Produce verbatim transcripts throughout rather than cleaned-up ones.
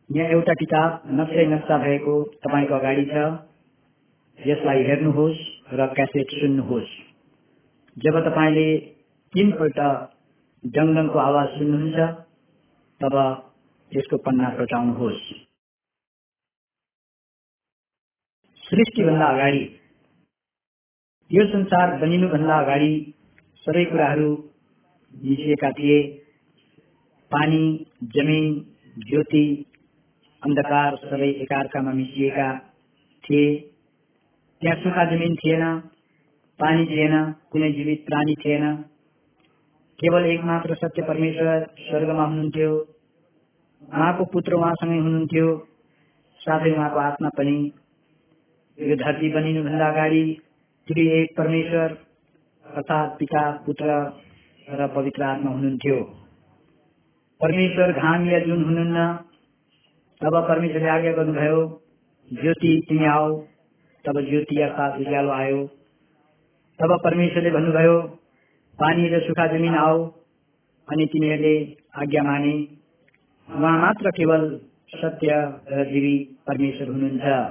यहाँ एउटा किताब नक्सै नक्सा भएको तपाईको अगाडि छ। यसलाई हेर्नुहोस् र क्यासेट सुन्नुहोस्। जब तपाईले तीनपल्ट डङडङको आवाज सुन्नुहुन्छ तब यसको पन्ना पल्टाउनुहोस्। सृष्टिभन्दा अगाडि, यो संसार बनिनुभन्दा अगाडि सबै कुराहरू मिसिएका थिए। पानी, जमिन, ज्योति, अन्धकार सबै एकार्कामा मिसिएका थिए। त्यहाँ सुखा जमिन थिएन, पानी थिएन, कुनै जीवित प्राणी थिएन। केवल एकमात्र सत्य परमेश्वर स्वर्गमा हुनुहुन्थ्यो। उहाँको पुत्र उहाँसँगै हुनुहुन्थ्यो, साथै उहाँको आत्मा पनि। यो धरती बनिनुभन्दा अगाडि त्रिएक परमेश्वर अर्थात् पिता, पुत्र र पवित्र आत्मा हुनुहुन्थ्यो। परमेश्वर घाम या जुन हुनुहुन्न। तब परमेश्वरले आज्ञा गर्नुभयो, ज्योति तिमी आऊ। तब ज्योति अर्थात् उज्यालो आयो। तब परमेश्वरले भन्नुभयो, पानी र सुखा जमिन आऊ। अनि तिनीहरूले आज्ञा माने। उहाँ मात्र केवल सत्य र जीवी परमेश्वर हुनुहुन्छ।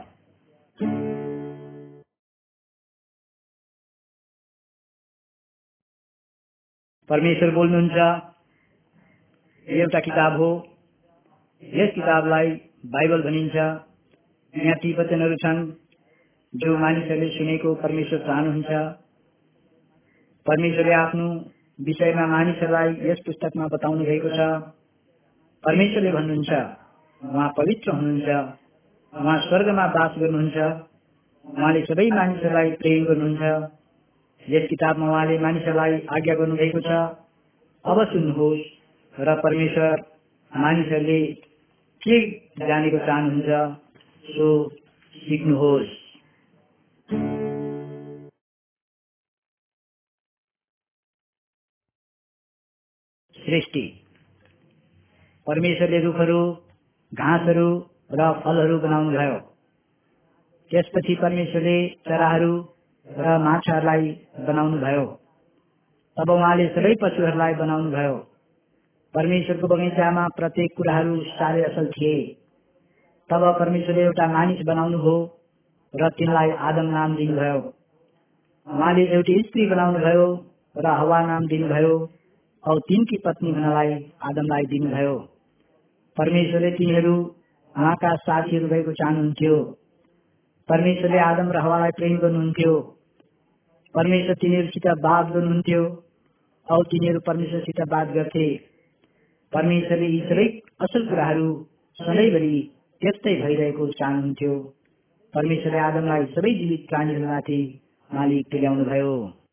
परमेश्वर बोल्नुहुन्छ। एउटा किताब हो। यस किताबलाई बाइबल भनिन्छ। यहाँ ती वचनहरू छन् जो मानिसहरूले सुनेको परमेश्वर चाहनुहुन्छ। परमेश्वरले आफ्नो विषयमा मानिसहरूलाई यस पुस्तकमा बताउनु भएको छ। परमेश्वरले भन्नुहुन्छ, उहाँ पवित्र हुनुहुन्छ। उहाँ स्वर्गमा बास गर्नुहुन्छ। उहाँले सबै मानिसहरूलाई प्रेम गर्नुहुन्छ। यस किताबमा उहाँले मानिसहरूलाई आज्ञा गर्नुभएको छ। अब सुन्नुहोस् र परमेश्वर मानिसहरूले के जानेको चाहनुहुन्छ सो सिक्नुहोस्। सृष्टि। परमेश्वरले रुखहरू, घाँसहरू र फलहरू बनाउनुभयो। त्यसपछि परमेश्वरले चराहरू र माछाहरूलाई बनाउनुभयो। तब उहाँले सबै पशुहरूलाई बनाउनुभयो। परमेश्वरको बगैँचामा प्रत्येक कुराहरू साह्रै असल थिए। तब परमेश्वरले एउटा मानिस बनाउनुभयो र तिनलाई आदम नाम दिनुभयो। उहाँले एउटी स्त्री बनाउनुभयो र हवा नाम दिनुभयो औ तिनकी पत्नी हुनलाई आदमलाई दिनुभयो। परमेश्वरले तिनीहरू उहाँका साथीहरू भएको चाहनुहुन्थ्यो। परमेश्वरले आदम र हवालाई प्रेम गर्नुहुन्थ्यो। परमेश्वर तिनीहरूसित बात गर्नुहुन्थ्यो औ तिनीहरू परमेश्वरसित बात गर्थे। परमेश्वरले यी सबै असल कुराहरू सधैँभरि त्यस्तै भइरहेको चाहनुहुन्थ्यो। परमेश्वरले आदमलाई सबै जीवित प्राणीहरूमाथि मालिक तुल्याउनुभयो।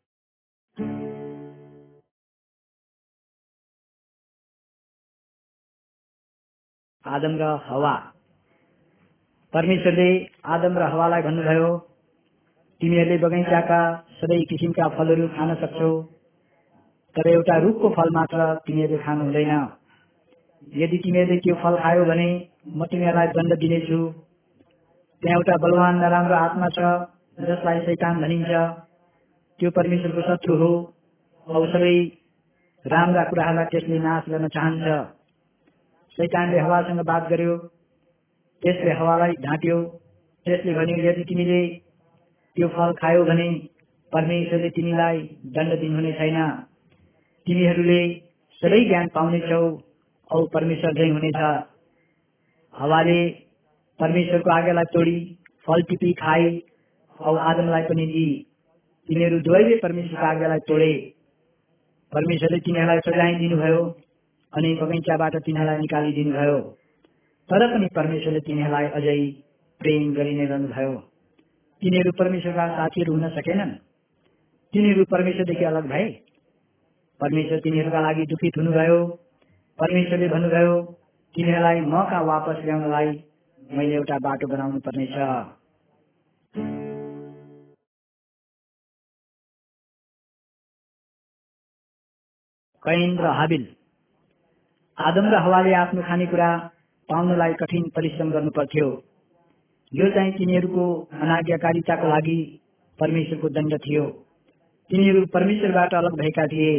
आदम र हवा। परमेश्वरले आदम र हवालाई भन्नुभयो, तिमीहरूले बगैँचाका सबै किसिमका फलहरू खान सक्छौ, तर एउटा रुखको फल मात्र तिमीहरूले खानु हुँदैन। यदि तिमीहरूले त्यो फल खायो भने म तिमीहरूलाई दण्ड दिनेछु। त्यहाँ एउटा बलवान नराम्रो आत्मा छ जसलाई शैतान भनिन्छ। त्यो परमेश्वरको शत्रु हो औ सबै राम्रा कुराहरूलाई त्यसले नाश गर्न चाहन्छ। शैतानले हवासँग बात गर्यो। त्यसले हवालाई ढाँट्यो। त्यसले भन्यो, यदि तिमीले त्यो फल खायो भने परमेश्वरले तिमीलाई दण्ड दिनुहुने छैन। तिमीहरूले सबै ज्ञान पाउनेछौ औ परमेश्वर झैं हुनेछ। हवाले परमेश्वरको आज्ञालाई तोडी फल टिपी खाए औ आदमलाई पनि दिए। तिनीहरू दुवैले परमेश्वरको आज्ञालाई तोडे। परमेश्वरले तिनीहरूलाई सजाय दिनुभयो अनि बगैँचाबाट तिनीहरूलाई निकालिदिनुभयो। तर पनि परमेश्वरले तिनीहरूलाई अझै प्रेम गरि नै रहनुभयो। तिनीहरू परमेश्वरका साथीहरू हुन सकेनन्। तिनीहरू परमेश्वरदेखि अलग भए। परमेश्वर तिनीहरूका लागि दुखित हुनुभयो। परमेश्वरले भन्नुभयो, तिनीहरूलाई मका वापस ल्याउनलाई मैले एउटा बाटो बनाउनु पर्नेछ। कैन र हाबिल। आदम र हवाले आफ्नो खानेकुरा पाउनलाई कठिन परिश्रम गर्नु पर्थ्यो। यो चाहिँ तिनीहरूको अनाज्ञाकारिताको लागि परमेश्वरको दण्ड थियो। तिनीहरू परमेश्वरबाट अलग भएका थिए।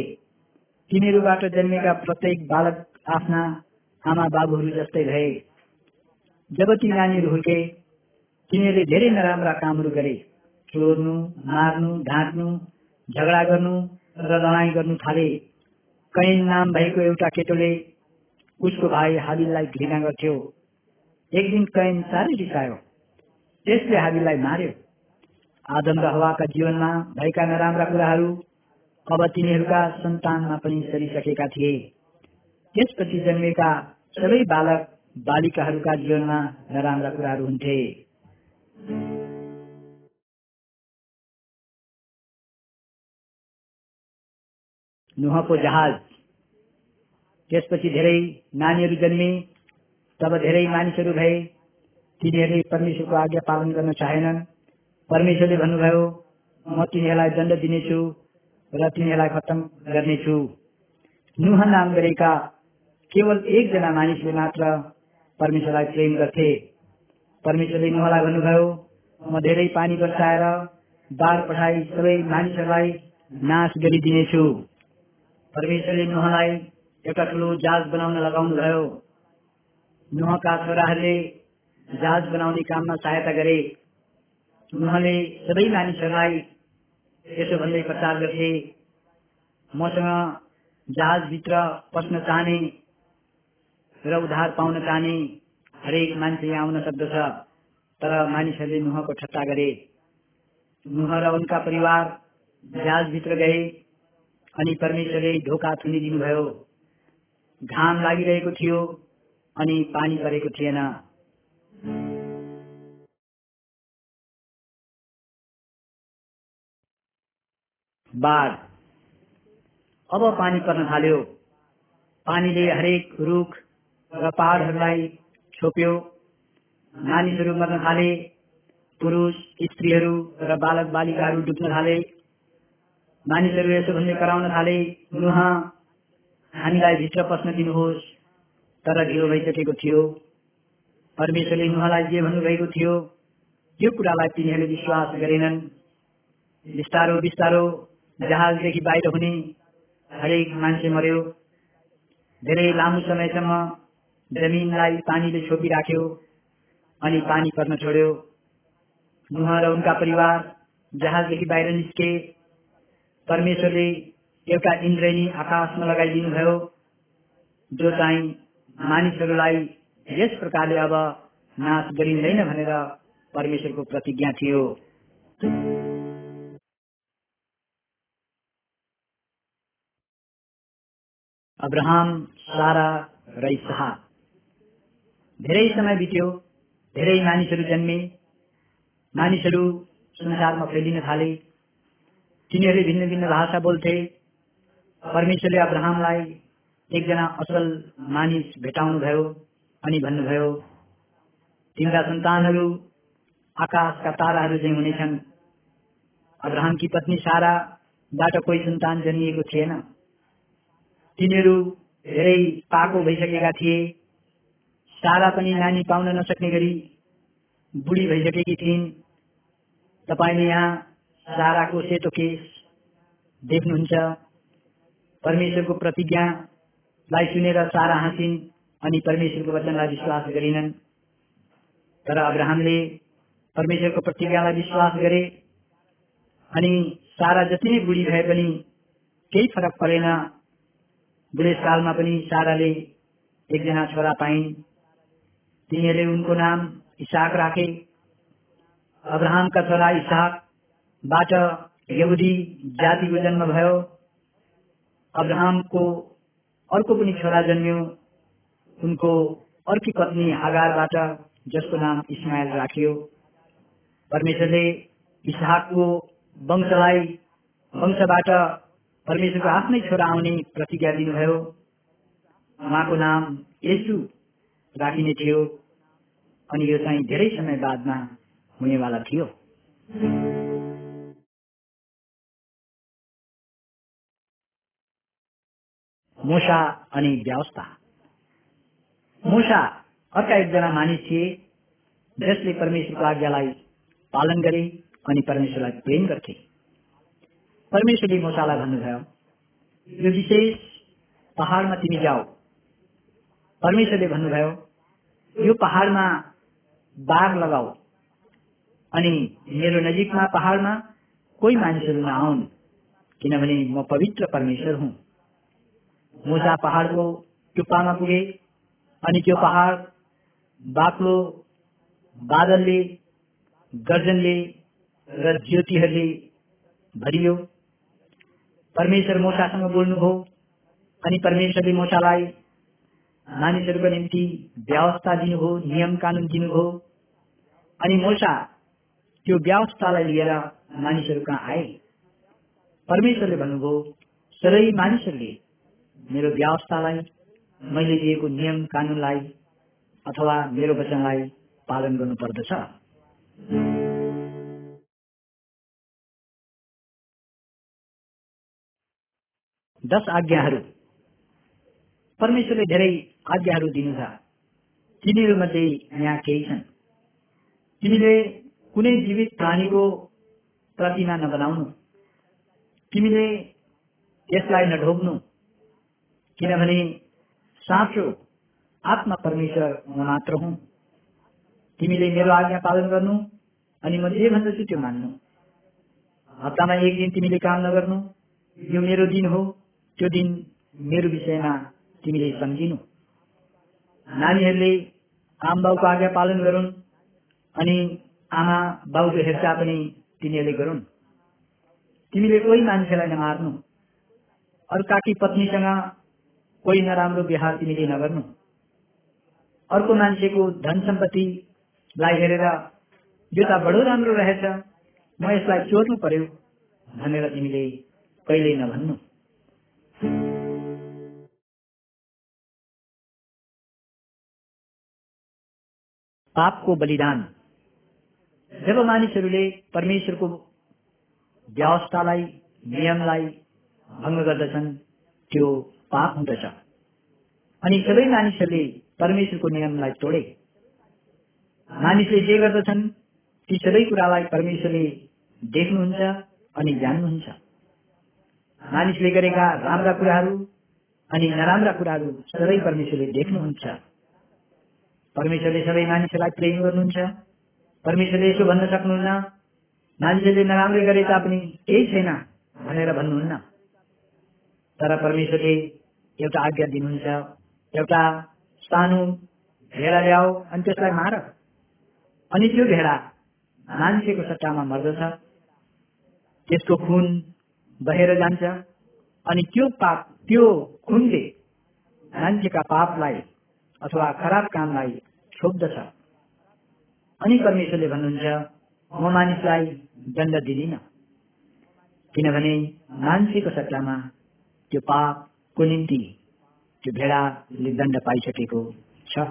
तिनीहरूबाट जन्मेका प्रत्येक बालक आफ्ना आमा बाबुहरू जस्तै भए। जब ती नानीहरू हुर्के तिनीहरूले धेरै नराम्रा कामहरू गरे। चोर्नु, मार्नु, ढाँट्नु, झगडा गर्नु र लडाईँ गर्नु थाले। कैन नाम भएको एउटा केटोले उसको भाइ हाबिललाई घृणा गर्थ्यो। एक दिन कैन साह्रै रिसायो, त्यसले हाबिललाई मार्यो। आदम र हवाका जीवनमा भएका नराम्रा कुराहरू अब तिनीहरूका सन्तानमा पनि सरिसकेका थिए। त्यसपछि जन्मेका सबै बालक बालिकाहरूका जीवनमा नराम्रा कुराहरू हुन्थे। नुहको जहाज। त्यसपछि धेरै नानीहरू जन्मे। तब धेरै मानिसहरू भए। तिनीहरूले परमेश्वरको आज्ञा पालन गर्न चाहेनन्। परमेश्वरले भन्नुभयो, म तिनीहरूलाई दण्ड दिनेछु र तिनीहरूलाई खत्तम गर्नेछु। नुह नाम गरेका केवल एकजना मानिसले मात्र परमेश्वरलाई प्रेम गर्थे। परमेश्वरले नुहलाई भन्नुभयो, म धेरै पानी बर्साएर बाढ पठाई सबै मानिसहरूलाई नाश गरिदिनेछु। परमेश्वरले नुहलाई एउटा ठुलो जहाज बनाउन लगाउनु भयो। नुहका छोराहरूले जहाज बनाउने काममा सहायता गरे। नुहले सबै मानिसहरूलाई यसो भन्दै प्रचार गर्थे, मसँग जहाजभित्र पस्न चाहने र उद्धार पाउन चाहने हरेक मान्छे यहाँ आउन सक्दछ। तर मानिसहरूले नुहको ठट्टा गरे। नुह र उनका परिवार जहाजभित्र गए अनि परमेश्वरले ढोका थुनिदिनुभयो। घाम लागिरहेको थियो अनि पानी परेको थिएन। बाढ। अब पानी पर्न थाल्यो। पानीले हरेक रुख र पहाडहरूलाई छोप्यो। मानिसहरू मर्न थाले। पुरुष, स्त्रीहरू र बालक बालिकाहरू डुब्न थाले। मानिसहरू यसो भन्दै कराउन थाले, नुह, हामीलाई भित्र पस्न दिनुहोस्। तर ढिलो भइसकेको थियो। परमेश्वरले नुहलाई जे भन्नुभएको थियो त्यो कुरालाई तिनीहरूले विश्वास गरेनन्। बिस्तारो बिस्तारो जहाजदेखि बाहिर हुने हरेक मान्छे मर्यो। धेरै लामो समयसम्म जमिनलाई पानीले छोपिराख्यो अनि पानी पर्न छोड्यो। नुह र उनका परिवार जहाजदेखि बाहिर निस्के। परमेश्वरले एउटा इन्द्रेणी आकाशमा लगाइदिनु भयो, जो चाहिँ मानिसहरूलाई यस प्रकारले अब नाश गरिँदैन भनेर परमेश्वरको प्रतिज्ञा थियो। अब्राहम, सारा र इसहाक। धेरै समय बित्यो। धेरै मानिसहरू जन्मे। मानिसहरू संसारमा फैलिन थाले। तिनीहरूले भिन्न भिन्न भाषा बोल्थे। परमेश्वरले अब्राहमलाई एकजना असल मानिस भेटाउनु भयो अनि भन्नुभयो, तिम्रा सन्तानहरू आकाशका ताराहरू चाहिँ हुनेछन्। अब्राहमकी पत्नी साराबाट कोही सन्तान जन्मिएको थिएन। तिनीहरू धेरै पाको भइसकेका थिए। सारा पनि नानी पाउन नसक्ने गरी बुढी भइसकेकी थिइन्। तपाईँले यहाँ साराको सेतो केश देख्नुहुन्छ। परमेश्वरको प्रतिज्ञालाई सुनेर सारा हाँसिन् अनि परमेश्वरको वचनलाई विश्वास गरिनन्। तर अब्राहमले परमेश्वरको प्रतिज्ञालाई विश्वास गरे अनि सारा जति नै बुढी भए पनि केही फरक परेन। बुढेसकालमा पनि साराले एकजना छोरा पाइन्। तिनीहरूले उनको नाम इसहाक राखे। अब्राहमका छोरा इसहाकबाट यहुदी जातिको जन्म भयो। अब्राहमको अर्को पनि छोरा जन्मियो, उनको अर्की पत्नी हागारबाट, जसको नाम इस्माइल राखियो। परमेश्वरले इसहाकको वंशलाई वंशबाट परमेश्वरको आफ्नै छोरा आउने प्रतिज्ञा दिनुभयो। उहाँको नाम येशू राखिने थियो अनि यो चाहिँ धेरै समय बादमा हुनेवाला थियो। मूसा अनि व्यवस्था। मूसा अर्का एकजना मानिस थिए जसले परमेश्वरको आज्ञालाई पालन गरे अनि परमेश्वरलाई प्रेम गर्थे। परमेश्वरले मूसालाई भन्नुभयो, यो विशेष पहाडमा तिमी जाऊ। परमेश्वरले भन्नुभयो, यो पहाडमा बार लगाऊ अनि मेरो नजिकमा पहाडमा कोही मानिसहरू नआउन्, किनभने म पवित्र परमेश्वर हुँ। मूसा पहाडको टुप्पामा पुगे अनि त्यो पहाड बाक्लो बादलले, गर्जनले र ज्योतिहरूले भरियो। परमेश्वर मूसासँग बोल्नुभयो अनि परमेश्वरले मूसालाई मानिसहरूको निम्ति व्यवस्था दिनुभयो, नियम कानून दिनुभयो। अनि मूसा त्यो व्यवस्थालाई लिएर मानिसहरू कहाँ आए। परमेश्वरले भन्नुभयो, सबै मानिसहरूले मेरो व्यवस्थालाई, मैले दिएको नियम कानूनलाई अथवा मेरो वचनलाई पालन गर्नु पर्दछ। दस आज्ञाहरू। परमेश्वरले धेरै आज्ञाहरू दिनु छ। तिनीहरू मध्ये यहाँ केही छन्। तिमीले कुनै जीवित प्राणीको प्रतिमा नबनाउनु। तिमीले यसलाई नढोग्नु, किनभने साँचो आत्मा परमेश्वर म मात्र हुँ। तिमीले मेरो आज्ञा पालन गर्नु अनि म जे भन्दछु त्यो मान्नु। हप्तामा एक दिन तिमीले काम नगर्नु। यो मेरो दिन हो, त्यो दिन मेरो विषयमा तिमीले सम्झिनु। नानीहरूले आमा बाउको आज्ञा पालन गरून् अनि आमा बाउको हेरचाह पनि तिनीहरूले गरून्। तिमीले कोही मान्छेलाई नमार्नु। अर्काकी पत्नीसँग कोही नराम्रो व्यवहार तिमीले नगर्नु। अर्को मान्छेको धन सम्पत्तिलाई हेरेर यो त बडो राम्रो रहेछ, म यसलाई चोर्नु पर्यो भनेर तिमीले कहिल्यै नभन्नु। पापको बलिदान। जब मानिसहरूले परमेश्वरको व्यवस्थालाई, नियमलाई भङ्ग गर्दछन् त्यो पाप हुँदछ। अनि सबै मानिसहरूले परमेश्वरको नियमलाई तोडे। मानिसले जे गर्दछन् ती सबै कुरालाई परमेश्वरले देख्नुहुन्छ अनि जान्नुहुन्छ। मानिसले गरेका राम्रा कुराहरू अनि नराम्रा कुराहरू सबै परमेश्वरले देख्नुहुन्छ। परमेश्वरले सबै मानिसहरूलाई प्रेम गर्नुहुन्छ। परमेश्वरले यसो भन्न सक्नुहुन्न, मानिसले नराम्रो गरे तापनि केही छैन भनेर भन्नुहुन्न। तर परमेश्वरले एउटा आज्ञा दिनुहुन्छ, एउटा सानो भेडा ल्याऊ अनि त्यसलाई मार। अनि त्यो भेडा मान्छेको सट्टामा मर्दछ, त्यसको खुन बहेर जान्छ अनि त्यो पाप त्यो खुनले मान्छेका पापलाई अथवा खराब कामलाई छोप्दछ। अनि परमेश्वरले भन्नुहुन्छ, म मानिसलाई दण्ड दिदिनँ, किनभने मान्छेको सट्टामा त्यो पापको निम्ति त्यो भेडाले दण्ड पाइसकेको छ।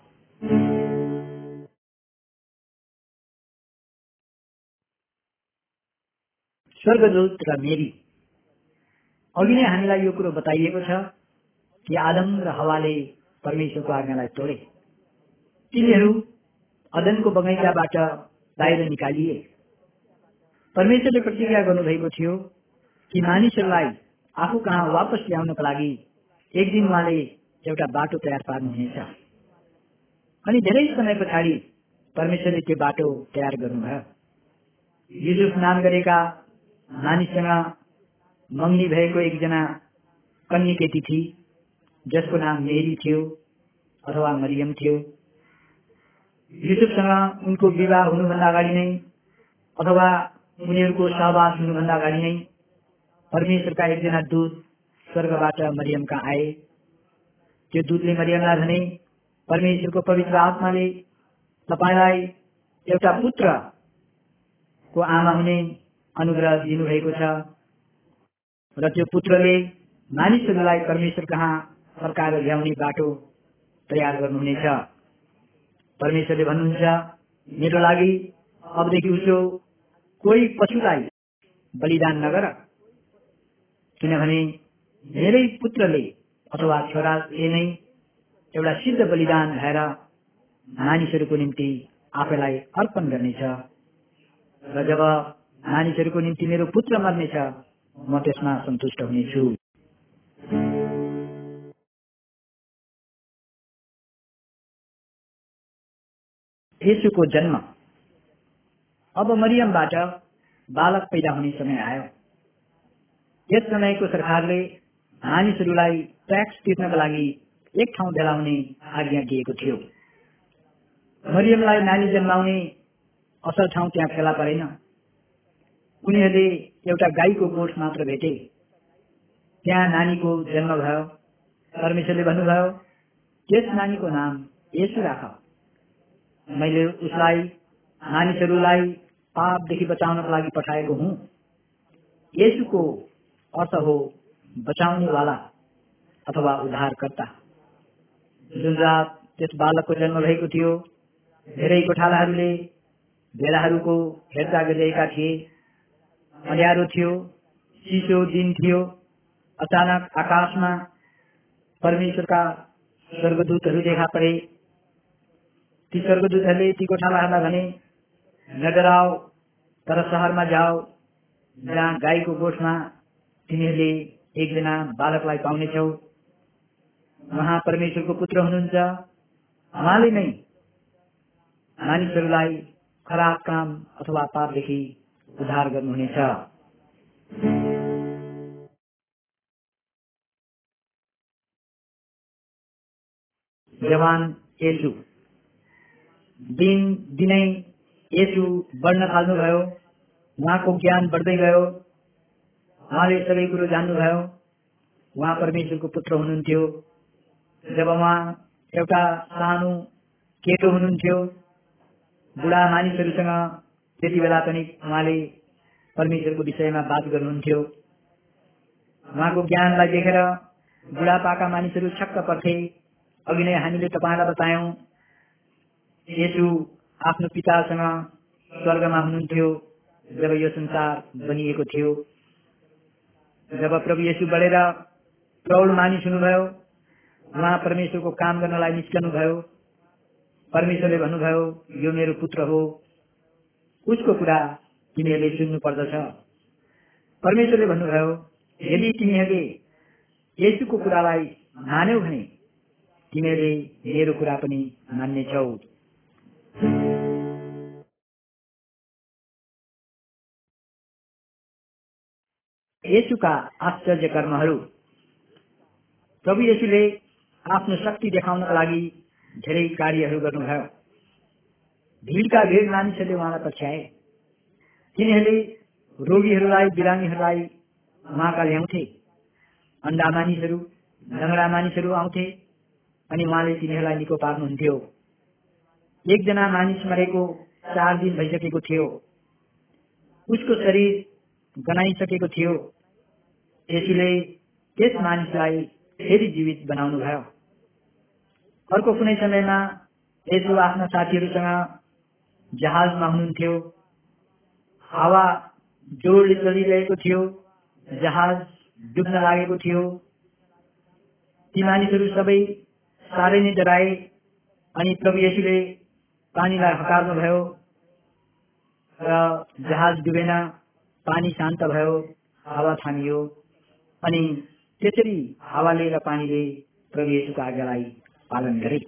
स्वर्गदूत र मेरी। अघि नै हामीलाई यो कुरो बताइएको छ कि आदम र हवाले परमेश्वरको आज्ञालाई तोडे। तिनीहरू अदनको बगैँचाबाट बाहिर निकालिए। परमेश्वरले प्रतिज्ञा गर्नुभएको थियो कि मानिसहरूलाई आफू कहाँ वापस ल्याउनको लागि एक दिन उहाँले एउटा बाटो तयार पार्नुहुनेछ। अनि धेरै समय पछाडि परमेश्वरले त्यो बाटो तयार गर्नुभयो। युसुफ नाम गरेका मानिससँग मङ्गनी भएको एकजना कन्या केटी थिई, जसको नाम मेरी थियो अथवा मरियम थियो। युसुफसँग उनको विवाह हुनुभन्दा अगाडि नै अथवा उनीहरूको सहवास हुनुभन्दा अगाडि नै परमेश्वरका एकजना दूत स्वर्गबाट मरियमका आए। त्यो दूतले मरियमलाई भने, परमेश्वरको पवित्र आत्माले तपाईलाई एउटा पुत्रको आमा हुने अनुग्रह दिनुभएको छ र त्यो पुत्रले मानिसहरूलाई परमेश्वर कहाँ फर्काएर ल्याउने बाटो तयार गर्नुहुनेछ। परमेश्वरले भन्नुहुन्छ, मेरो लागि अबदेखि उसो कोही पशुलाई बलिदान नगर, किनभने मेरै पुत्रले अथवा छोराले नै एउटा सिद्ध बलिदान भएर मानिसहरूको निम्ति आफैलाई अर्पण गर्नेछ र जब मानिसहरूको निम्ति मेरो पुत्र मर्नेछ म त्यसमा सन्तुष्ट हुनेछु। येशूको जन्म। अब मरियमबाट बालक पैदा हुने समय आयो। यस समयको सरकारले मानिसहरूलाई ट्याक्स तिर्नका लागि एक ठाउँ भेला हुने आज्ञा दिएको थियो। मरियमलाई नानी जन्माउने असल ठाउँ त्यहाँ फेला परेन। उनीहरूले एउटा गाईको गोठ मात्र भेटे। त्यहाँ नानीको जन्म भयो। परमेश्वरले भन्नुभयो, त्यस नानीको नाम येशू राख। मैले उसलाई मानिसहरूलाई पापदेखि बचाउनको लागि पठाएको हुँ। येशूको अर्थ हो बचाउने वाला अथवा उद्धारकर्ता। जुन रात त्यस बालकको जन्म भएको थियो, धेरै गोठालाहरूले भेडाहरूको हेरचाह गरिरहेका थिए। अँध्यारो थियो, चिसो दिन थियो। अचानक आकाशमा परमेश्वरका स्वर्गदूतहरू देखा परे। ती स्वर्गदूतहरूले ती गोठालाहरूलाई भने, नडराओ, तर शहरमा जाओ, जहाँ गाईको गोठमा तिमीहरूले एकजना बालकलाई पाउनेछौ। उहाँ परमेश्वरको पुत्र हुनुहुन्छ। उहाँले नै मानिसहरूलाई खराब काम अथवा पापदेखि उद्धार गर्नुहुनेछ। जवान येशू। दिन दिनै येशू बढ्न थाल्नुभयो। उहाँको ज्ञान बढ्दै गयो। उहाँले सबै कुरो जान्नुभयो। उहाँ परमेश्वरको पुत्र हुनुहुन्थ्यो। जब उहाँ एउटा सानो केटो हुनुहुन्थ्यो, बुढा मानिसहरूसँग त्यति बेला पनि उहाँले परमेश्वरको विषयमा बात गर्नुहुन्थ्यो। उहाँको ज्ञानलाई देखेर बुढापाका मानिसहरू छक्क पर्थे। अघि नै हामीले तपाईँलाई बतायौं, येशू आफ्नो पितासँग स्वर्गमा हुनुहुन्थ्यो जब यो संसार बनिएको थियो। जब प्रभु येशू बढेर प्रौढ मानिस हुनुभयो, उहाँ परमेश्वरको काम गर्नलाई निस्कनुभयो। परमेश्वरले भन्नुभयो, यो मेरो पुत्र हो, उसको कुरा तिमीहरूले सुन्नु पर्दछ। परमेश्वरले भन्नुभयो, यदि तिमीहरूले येशूको कुरालाई मान्यौ भने तिमीहरूले मेरो कुरा पनि मान्नेछौ। येशूका आश्चर्य कर्महरू। प्रभु येशूले आफ्नो शक्ति देखाउनका लागि धेरै कार्यहरू गर्नुभयो। भिडका भिड मानिसहरूले उहाँलाई पछ्याए। तिनीहरूले रोगीहरूलाई, बिरामीहरूलाई उहाँका ल्याउँथे। अन्धा मानिसहरू, लङ्गडा मानिसहरू आउँथे अनि उहाँले तिनीहरूलाई निको पार्नुहुन्थ्यो। एकजना मानिस मरेको चार दिन भइसकेको थियो। उसको शरीर गनाइसकेको थियो। येशूले त्यस मानिसलाई फेरि जीवित बनाउनु भयो। अर्को कुनै समयमा येशू आफ्ना साथीहरूसँग जहाजमा हुनुहुन्थ्यो। हावा जोडले चलिरहेको थियो। जहाज डुब्न लागेको थियो। ती मानिसहरू सबै साह्रै नै डराए अनि प्रभु येशूले पानीलाई हकार्नुभयो र जहाज डुबेन। पानी शान्त भयो, हावा थामियो अनि त्यसरी हावाले र पानीले प्रभु येशूको आज्ञालाई पालन गरे।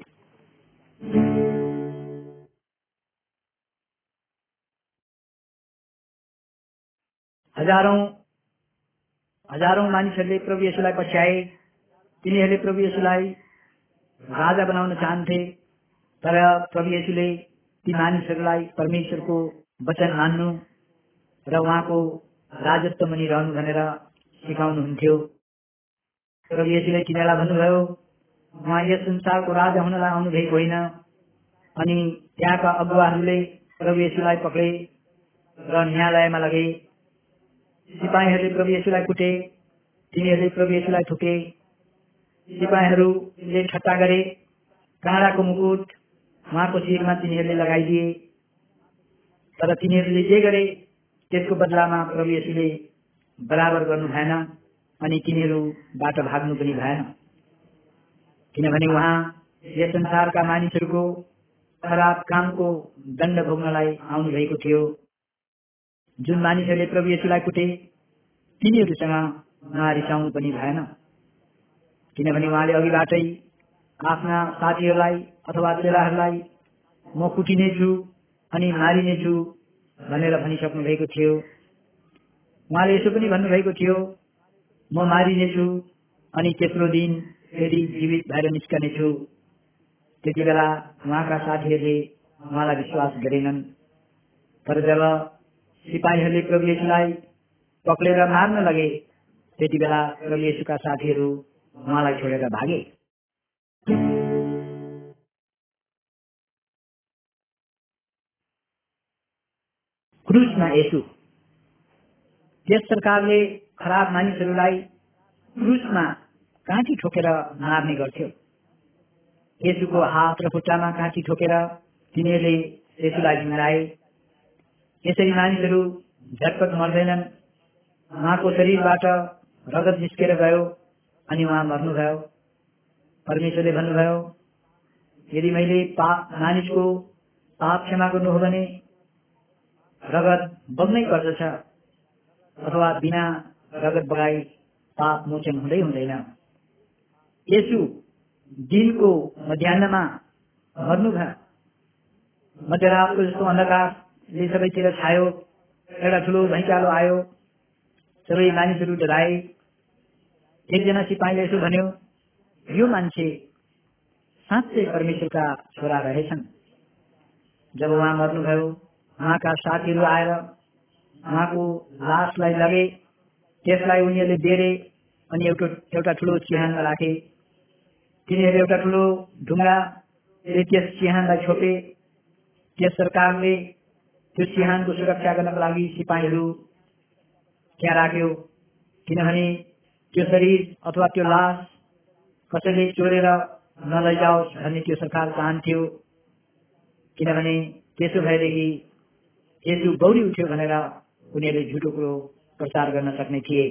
हजारौं हजारौं मानिसहरूले प्रभु येशूलाई पछ्याए। तिनीहरूले प्रभु येशूलाई राजा बनाउन चाहन्थे, तर प्रभु येशूले ती मानिसहरूलाई परमेश्वरको वचन मान्नु र उहाँको राजत्व मुनि रहनु भनेर सिकाउनुहुन्थ्यो। प्रभु येशूले तिनीहरूलाई भन्नुभयो, उहाँ यस संसारको राजा हुनलाई आउनु भएको होइन। अनि त्यहाँका अगुवाहरूले प्रभु येशूलाई पक्रे र न्यायालयमा लगे। सिपाहीहरूले प्रभु येशूलाई कुटे। तिनीहरूले प्रभु येशूलाई थुके। सिपाहीहरूले ठट्टा गरे। काँडाको मुकुट उहाँको शिरमा तिनीहरूले लगाइदिए। तर तिनीहरूले जे गरे त्यसको बदलामा प्रभु येशूले बराबर गर्नु भएन अनि तिनीहरूबाट भाग्नु पनि भएन। किनभने उहाँ यस संसारका मानिसहरूको खराब कामको दण्ड भोग्नलाई आउनु भएको थियो। जुन मानिसहरूले प्रभु येशूलाई कुटे तिनीहरूसँग उहाँ रिसाउनु पनि भएन, किनभने उहाँले अघिबाटै आफ्ना साथीहरूलाई अथवा चेलाहरूलाई म कुटिनेछु अनि मारिनेछु भनेर भनिसक्नु भएको थियो। उहाँले यसो पनि भन्नुभएको थियो, म मारिनेछु अनि तेस्रो दिन फेरि जीवित भएर निस्कनेछु। त्यति बेला उहाँका साथीहरूले उहाँलाई विश्वास गरेनन्। तर जब सिपाहीहरूले प्रभु येशूलाई पक्रेर मार्न लगे, त्यति बेला प्रभु येशूका साथीहरू उहाँलाई छोडेर भागे। क्रुसमा येशू। त्यस सरकारले खराब मानिसहरूलाई क्रुसमा काँटी ठोकेर मार्ने गर्थ्यो। येशूको हात र खुट्टामा काँटी ठोकेर तिनीहरूले येशूलाई झुन्डाए। यसरी मानिसहरू झटपट मर्दैनन्। उहाँको शरीरबाट रगत निस्केर गयो अनि उहाँ मर्नुभयो। परमेश्वरले भन्नुभयो, यदि मैले पाप मानिसको पाप क्षमा गर्नु हो भने रगत बग्नै पर्दछ, अथवा बिना रगत बगाई पाप मोचन हुँदै हुँदैन। येशू दिनको मध्याहमा मर्नुभयो। मध्यरातको जस्तो अन्धकारले सबैतिर छायो। एउटा ठुलो भैँचालो आयो, सबै मानिसहरू डराए। एकजना सिपाहीले यसो भन्यो, यो मान्छे साँच्चै परमेश्वरका छोरा रहेछन्। जब उहाँ मर्नुभयो, उहाँका साथीहरू आएर उहाँको लासलाई लगे। त्यसलाई उनीहरूले बेरे अनि एउटा एउटा ठुलो चिहानमा राखे। तिनीहरूले एउटा ठुलो ढुङ्गाले त्यस चिहानलाई छोपे। त्यस सरकारले त्यो चिहानको सुरक्षा गर्नको लागि सिपाहीहरू त्यहाँ राख्यो, किनभने त्यो शरीर अथवा त्यो लास कसैले चोरेर नलैजाओस् भन्ने त्यो सरकार चाहन्थ्यो। किनभने त्यसो भएदेखि येशू गौरी उठ्यो भनेर उनीहरूले झुटो कुरो प्रचार गर्न सक्ने थिए।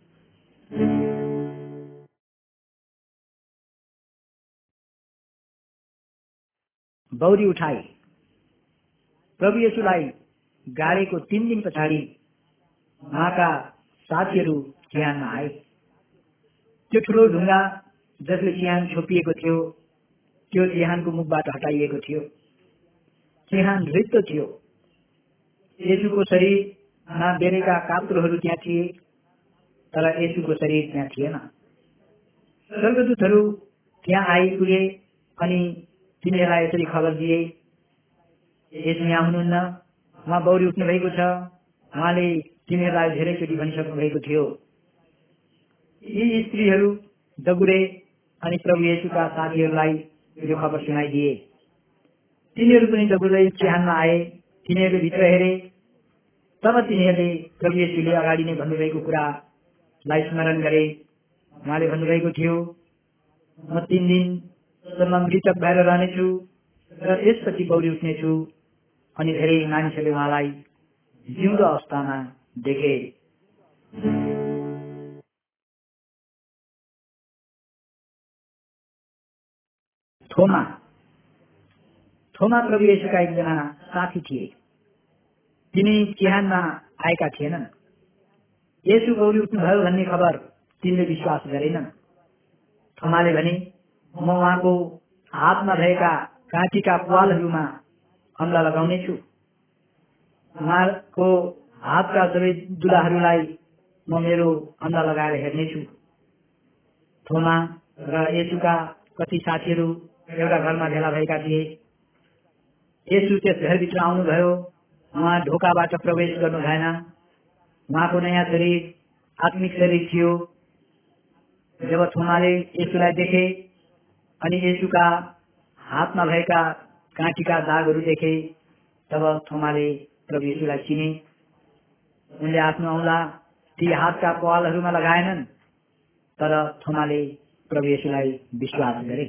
बौरी उठाई। प्रभु येशूलाई गाडेको तीन दिन पछाडि उहाँका साथीहरू चिहानमा आए। त्यो ठुलो ढुङ्गा जसले चिहान छोपिएको थियो, त्यो चिहानको मुखबाट हटाइएको थियो। चिहान रित्तो थियो। येशूको शरीरमा बेरेका काप्रोहरू त्यहाँ थिए, तर येशूको शरीर त्यहाँ थिएन। स्वर्गदूतहरू त्यहाँ आइपुगे अनि तिनीहरूलाई यसरी खबर दिए, येशू यहाँ हुनुहुन्न, उहाँ बौरी उठ्नु भएको छ। उहाँले तिनीहरूलाई धेरैचोटि भनिसक्नु भएको थियो। यी स्त्रीहरू दगुरे अनि प्रभु येशूका साथीहरूलाई यो खबर सुनाइदिए। तिनीहरू पनि दगुर्दै चिहानमा आए। तिनीहरूले भित्र हेरे। तब तिनीहरूले प्रभु येशूले अगाडि नै भन्नुभएको कुरालाई स्मरण गरे। उहाँले भन्नुभएको थियो, म तीन दिनसम्म मृतक भएर रहनेछु र त्यसपछि बौरी उठ्नेछु। अनि धेरै मानिसहरूले उहाँलाई जिउँदो अवस्थामा देखे। थोमा। थोमा प्रभु येशूका एकजना साथी थिए। तिनी चिहानमा आएका थिएनन्। येशू गौरी उठ्नुभयो भन्ने खबर तिनले विश्वास गरेनन्। थोमाले भने, म उहाँको हातमा भएका काँटीका प्वालहरूमा औँला लगाउनेछु। उहाँको हातका सबै दुलाहरूलाई म मेरो औँला लगाएर हेर्नेछु। थोमा र येशूका कति साथीहरू एउटा घरमा भेला भएका थिए। येशू त्यस घरभित्र आउनुभयो। उहाँ ढोकाबाट प्रवेश गर्नु भएन। उहाँको नयाँ शरीर आत्मिक शरीर थियो। जब थोमाले येशूलाई देखे अनि येशूका हातमा भएका काँटीका दागहरू देखे, तब थोमाले प्रभु येशूलाई चिने। उनले आफ्नो औँला ती हातका प्वालहरूमा लगाएनन्, तर थोमाले प्रभु येशूलाई विश्वास गरे।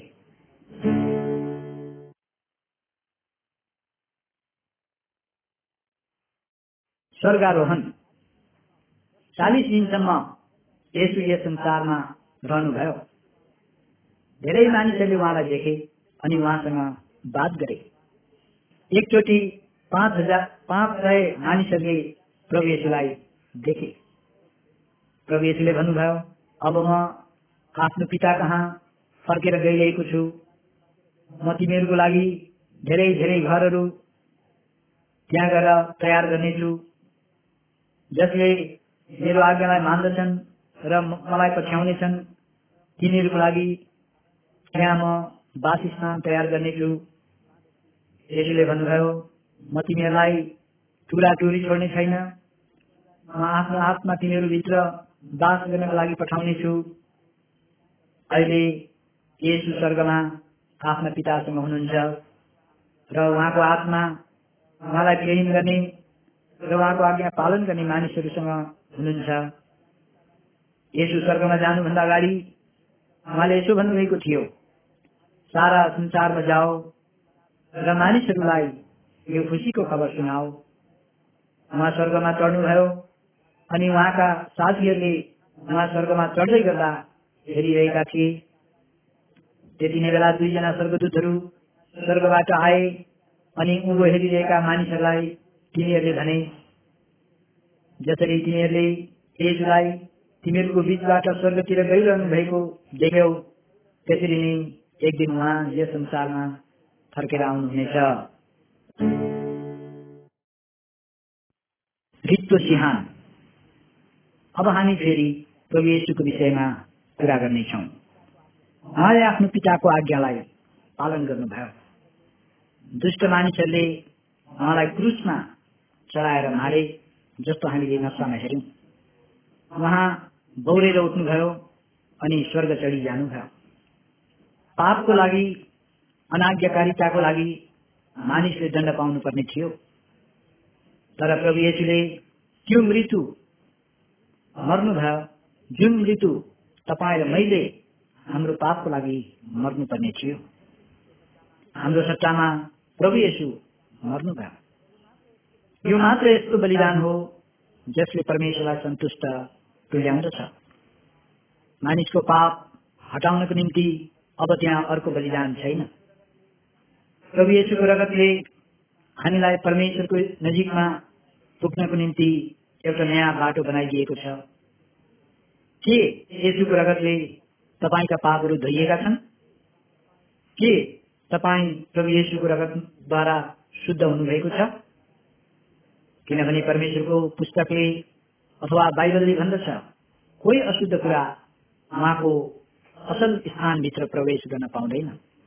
स्वर्गारोहण। चालीस दिनसम्म येशू यस संसारमा रहनुभयो। धेरै मानिसहरूले उहाँलाई देखे अनि उहाँसँग बात गरे। एकचोटि पाँच हजार पाँच सय मानिसहरूले प्रभु येशूलाई देखे। प्रभु येशूले भन्नुभयो, अब म आफ्नो पिता कहाँ फर्केर गइरहेको छु। म तिमीहरूको लागि धेरै धेरै घरहरू त्यहाँ गएर तयार गर्नेछु, जसले मेरो आज्ञालाई मान्दछन् र मलाई पछ्याउनेछन्। तिनीहरूको लागि त्यहाँ म वासस्थान तयार गर्नेछु। यसले भन्नुभयो, म तिमीहरूलाई टुरा टुरी छोड्ने छैन, म आफ्नो आत्मा तिमीहरूभित्र वास गर्नको लागि पठाउनेछु। अहिले येशू स्वर्गमा आफ्ना पितासँग हुनुहुन्छ र उहाँको आत्मा उहाँलाई प्रेम गर्ने र उहाँको आज्ञा पालन गर्ने मानिसहरूसँग हुनुहुन्छ। येशू स्वर्गमा जानुभन्दा अगाडि उहाँले यसो भन्नुभएको थियो, सारा संसारमा जाओ र मानिसहरूलाई यो खुसीको खबर सुनाओ। उहाँ स्वर्गमा चढ्नुभयो अनि उहाँका साथीहरूले उहाँ स्वर्गमा चढ्दै गर्दा हेरिरहेका थिए। त्यति नै बेला दुईजना स्वर्गदूतहरू स्वर्गबाट आए अनि उँभो हेरिरहेका मानिसहरूलाई तिनीहरूले भने, जसरी तिमीहरूले येशूलाई तिमीहरूको बीचबाट स्वर्गतिर गइरहनु भएको देख्यौ, त्यसरी नै एक दिन उहाँ यस संसारमा फर्केर आउनुहुनेछ। रित्तो सिंहान। अब हामी फेरि प्रभु येशूको विषयमा कुरा गर्नेछौँ। उहाँले आफ्नो पिताको आज्ञालाई पालन गर्नुभयो। दुष्ट मानिसहरूले उहाँलाई क्रुसमा चढाएर मारे, जस्तो हामीले नक्सामा हेर्यौं। उहाँ बौरेर उठ्नुभयो अनि स्वर्ग चढी जानुभयो। पापको लागि, अनाज्ञाकारिताको लागि मानिसले दण्ड पाउनु पर्ने थियो, तर प्रभु येशूले त्यो मृत्यु मर्नुभयो, जुन मृत्यु तपाईँ र मैले हाम्रो पापको लागि मर्नुपर्ने थियो। हाम्रो सट्टामा प्रभु येशू मर्नुभयो। यो मात्र यस्तो बलिदान हो जसले परमेश्वरलाई सन्तुष्ट तुल्याउँदछ। मानिसको पाप हटाउनको निम्ति अब त्यहाँ अर्को बलिदान छैन। प्रभु येशूको रगतले हामीलाई परमेश्वरको नजिकमा पुग्नको निम्ति एउटा नयाँ बाटो बनाइदिएको छ। के येशूको रगतले तपाईका पापहरू धोइएका छन्? के तपाईँ प्रभु येशूको रगतद्वारा शुद्ध हुनुभएको छ? किनभने परमेश्वरको पुस्तकले अथवा बाइबलले भन्दछ, कोही अशुद्ध कुरा उहाँको असल स्थानभित्र प्रवेश गर्न पाउँदैन।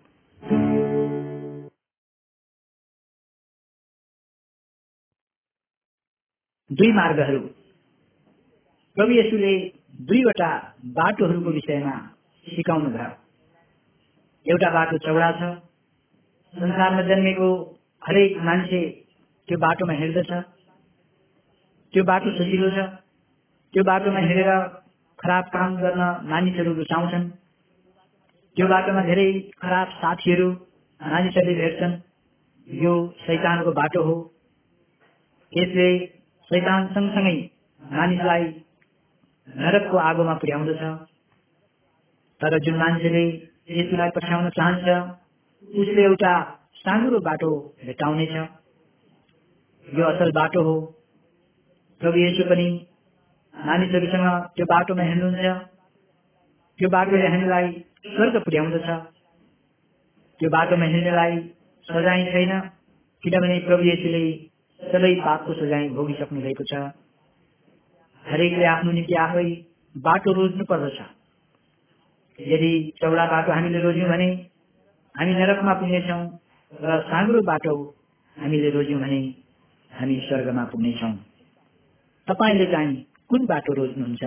दुई मार्गहरू। प्रभु येशूले दुईवटा बाटोहरूको विषयमा सिकाउनु भयो। एउटा बाटो चौडा छ, संसारमा जन्मेको हरेक मान्छे त्यो बाटोमा हिँड्दछ। त्यो बाटो सजिलो छ। त्यो बाटोमा हिँडेर खराब काम गर्न मानिसहरू रुचाउँछन्। त्यो बाटोमा धेरै खराब साथीहरू मानिसहरूले भेट्छन्। यो शैतानको बाटो हो। यसले शैतान सँगसँगै मानिसलाई नरकको आगोमा पुर्याउँदछ। तर जुन मान्छेले येशूलाई पछ्याउन चाहन्छ, उसले एउटा साँघुरो बाटो भेट्टाउनेछ। यो असल बाटो हो। प्रभु येशू पनि मानिसहरूसँग त्यो बाटोमा हिँड्नुहुन्छ। त्यो बाटोले हामीलाई स्वर्ग पुर्याउँदछ। त्यो बाटोमा हिँड्नेलाई सजाय छैन, किनभने प्रभु येशूले सबै पापको सजाय भोगिसक्नु भएको छ। हरेकले आफ्नो निम्ति आफै बाटो रोज्नु पर्दछ। यदि चौडा बाटो हामीले रोज्यौँ भने हामी नरकमा पुग्नेछौँ र साँघुरो बाटो हामीले रोज्यौँ भने हामी स्वर्गमा पुग्नेछौँ। तपाईँले चाहिँ कुन बाटो रोज्नुहुन्छ?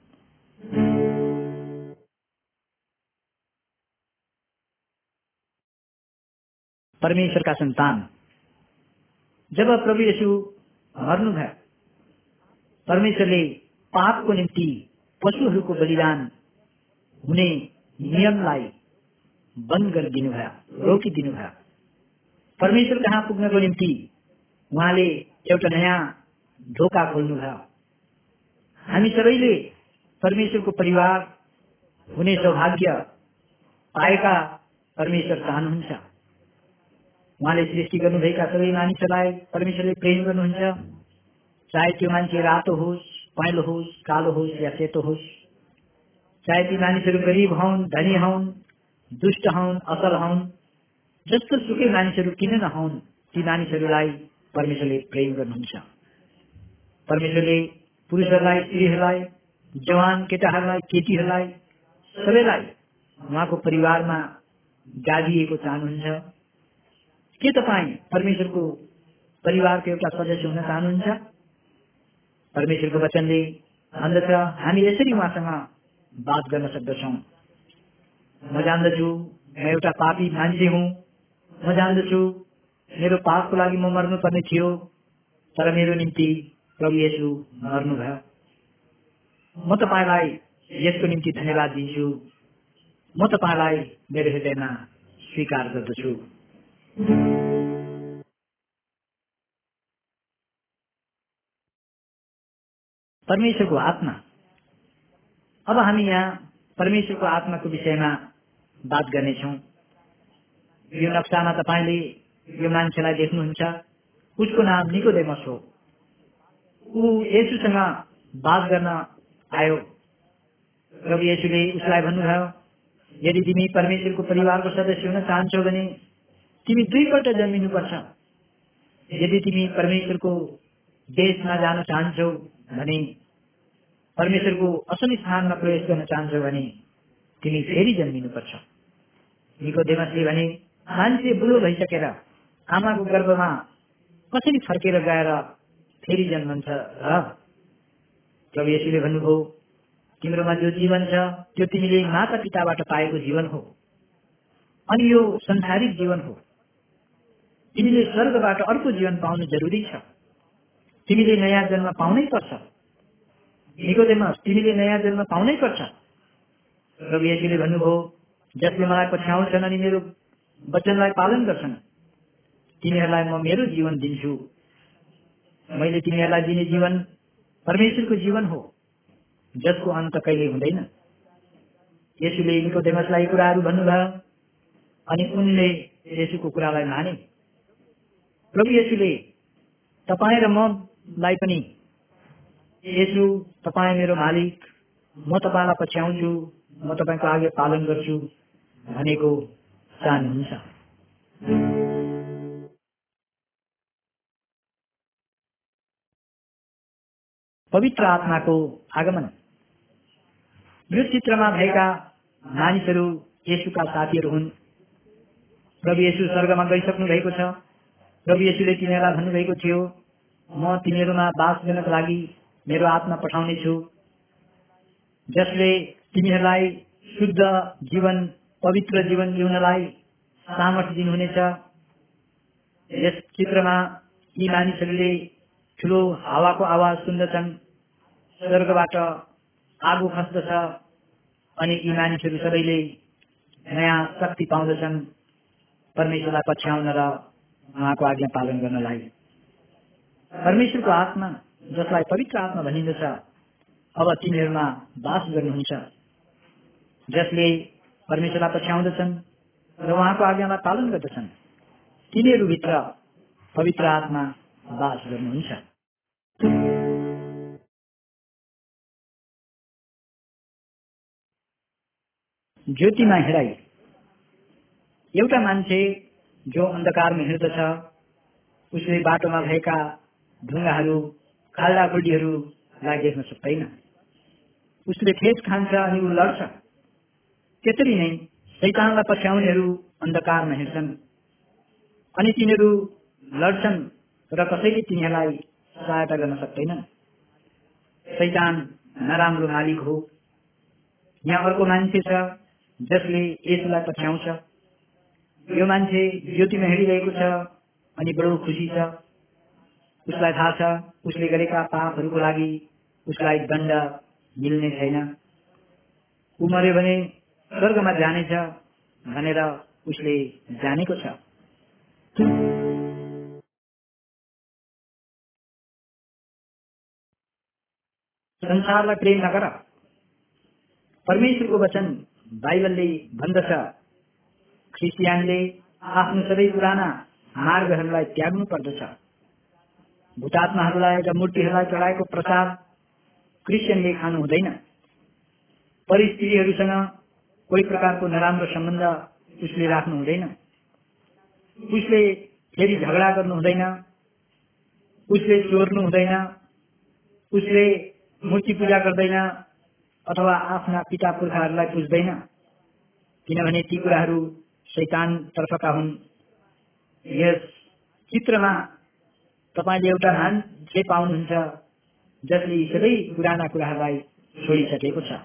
परमेश्वरका सन्तान। जब प्रभु येशू मर्नुभयो, परमेश्वरले पापको निम्ति पशुहरूको बलिदान हुने नियमलाई बन्द गरिदिनु भयो, रोकिदिनु भयो। परमेश्वर कहाँ पुग्नको निम्ति उहाँले एउटा नयाँ ढोका खोल्नुभयो। हामी सबैले परमेश्वरको परिवार हुने सौभाग्य पाएका परमेश्वर चाहनुहुन्छ। उहाँले सृष्टि गर्नुभएका सबै मानिसहरूलाई परमेश्वरले प्रेम गर्नुहुन्छ। चाहे त्यो मान्छे रातो होस्, पहेँलो होस्, कालो होस् या सेतो होस्, चाहे ती मानिसहरू गरिब हौन्, धनी हौन्, दुष्ट हौन्, असल हौन्, जस्तो सुकै मानिसहरू किन नहुन्, ती मानिसहरूलाई परमेश्वरले प्रेम गर्नुहुन्छ। परमेश्वरले पुरुषहरूलाई, स्त्रीहरूलाई, जवान केटाहरूलाई, केटीहरूलाई सबैलाई उहाँको परिवारमा गाभिएको चाहनुहुन्छ। के तपाईँ परमेश्वरको परिवारको एउटा सदस्य हुन चाहनुहुन्छ? परमेश्वरको वचनले भन्दछ हामी यसरी उहाँसँग बात गर्न सक्दछौँ। म जान्दछु म एउटा पापी मान्छे हुँ, म जान्दछु मेरो पापको लागि म मर्नुपर्ने थियो, तर मेरो निम्ति प्रभु येशू मर्नुभयो। म तपाईलाई यसको निम्ति धन्यवाद दिन्छु। म तपाईलाई मेरो हृदयमा स्वीकार गर्दछु। परमेश्वरको आत्मा। अब हामी यहाँ परमेश्वरको आत्माको विषयमा बात गर्नेछौँ। यो नक्सामा तपाईले यो मान्छेलाई देख्नुहुन्छ। उसको नाम निकोदेमस हो। ऊ येशूसँग बात गर्न आयो। प्रभु येशूले उसलाई भन्नुभयो, यदि तिमी परमेश्वरको परिवारको सदस्य हुन चाहन्छौ भने तिमी दुईपल्ट जन्मिनुपर्छ। यदि तिमी परमेश्वरको देशमा जान चाहन्छौ भने, परमेश्वरको असल स्थानमा प्रवेश गर्न चाहन्छौ भने तिमी फेरि जन्मिनुपर्छ। निकोदेमसले भने, मान्छे बुढो भइसकेर आमाको गर्भमा कसरी फर्केर गएर फेरि जन्मन्छ र? प्रभु येशूले भन्नुभयो, तिम्रोमा जो जीवन छ त्यो तिमीले माता पिताबाट पाएको जीवन हो, अनि यो संसारिक जीवन हो। तिमीले स्वर्गबाट अर्को जीवन पाउनु जरुरी छ। तिमीले नयाँ जन्म पाउनै पर्छ। निकोदेमस, तिमीले नयाँ जन्म पाउनै पर्छ। प्रभु येशूले भन्नुभयो, जसले मलाई पछ्याउँछन् अनि मेरो वचनलाई पालन गर्छन् तिनीहरूलाई म मेरो जीवन दिन्छु। मैले तिनीहरूलाई दिने जीवन परमेश्वरको जीवन हो, जसको अन्त कहिले हुँदैन। येशूले निकोदेमसलाई कुराहरू भन्नुभयो अनि उनले येशूको कुरालाई माने। प्रभु येशूले तपाईँ र मलाई पनि, येशू तपाईँ मेरो मालिक, म तपाईँलाई पछ्याउँछु, म तपाईँको आज्ञा पालन गर्छु भनेको चाहनुहुन्छ। पवित्र आत्माको आगमन। यो चित्रमा भएका मानिसहरू येशूका साथीहरू हुन्। प्रभु येशू स्वर्गमा गइसक्नु भएको छ। प्रभु येशूले तिनीहरूलाई भन्नुभएको थियो, म तिनीहरूमा बास गर्नको लागि मेरो आत्मा पठाउने छु, जसले तिनीहरूलाई शुद्ध जीवन, पवित्र जीवन जिउनलाई सामर्थ्य दिनुहुनेछ। यस चित्रमा यी मानिसहरूले ठुलो हावाको आवाज सुन्दछन्, स्वर्गबाट आगो खस्दछ अनि यी मानिसहरू सबैले नयाँ शक्ति पाउँदछन् परमेश्वरलाई पछ्याउन र उहाँको आज्ञा पालन गर्नलाई। परमेश्वरको आत्मा, जसलाई पवित्र आत्मा भनिन्दछ, अब तिनीहरूमा बास गर्नुहुन्छ, जसले परमेश्वरलाई पछ्याउँदछन् र उहाँको आज्ञालाई पालन गर्दछन्। तिनीहरूभित्र पवित्र आत्मा बास गर्नुहुन्छ। ज्योतिमा हिँडाइ। एउटा मान्छे जो अन्धकारमा हिँड्दछ, उसले बाटोमा भएका ढुङ्गाहरू, खाल्डा खुल्डीहरूलाई देख्न सक्दैन। उसले ठेस खान्छ अनि ऊ लड्छ। त्यसरी नै शैतानलाई पछ्याउनेहरू अन्धकारमा हिँड्छन् अनि तिनीहरू लड्छन् र कसैले तिनीहरूलाई सहायता गर्न सक्दैनन्। शैतान नराम्रो मालिक हो। यहाँ अर्को मान्छे छ जसले येशूलाई पछ्याउँछ। यो मान्छे ज्योतिमा हिँडिरहेको छ अनि बडो खुसी छ। उसलाई थाहा छ उसले गरेका पापहरूको लागि उसलाई दण्ड मिल्ने छैन। ऊ मर्यो भने स्वर्गमा जानेछ भनेर उसले जानेको छ। संसारलाई प्रेम नगर। परमेश्वरको वचन बाइबलले भन्दछ, क्रिस्चियनले आफ्नो सबै पुराना मार्गहरूलाई त्याग्नु पर्दछ। भूतात्माहरूलाई र मूर्तिहरूलाई चढाएको प्रसाद क्रिस्चियनले खानु हुँदैन। परिस्थितिहरूसँग कोही प्रकारको नराम्रो सम्बन्ध उसले राख्नु हुँदैन। उसले फेरि झगडा गर्नु हुँदैन, उसले चोर्नु हुँदैन, उसले मूर्ति पूजा गर्दैन अथवा आफ्ना पिता पुर्खाहरूलाई पुज्दैन, किनभने ती कुराहरू शैतान तर्फका हुन्। यस चित्रमा तपाईले एउटा मान्छे पाउनुहुन्छ जसले यी सबै पुराना कुराहरूलाई छोडिसकेको छ।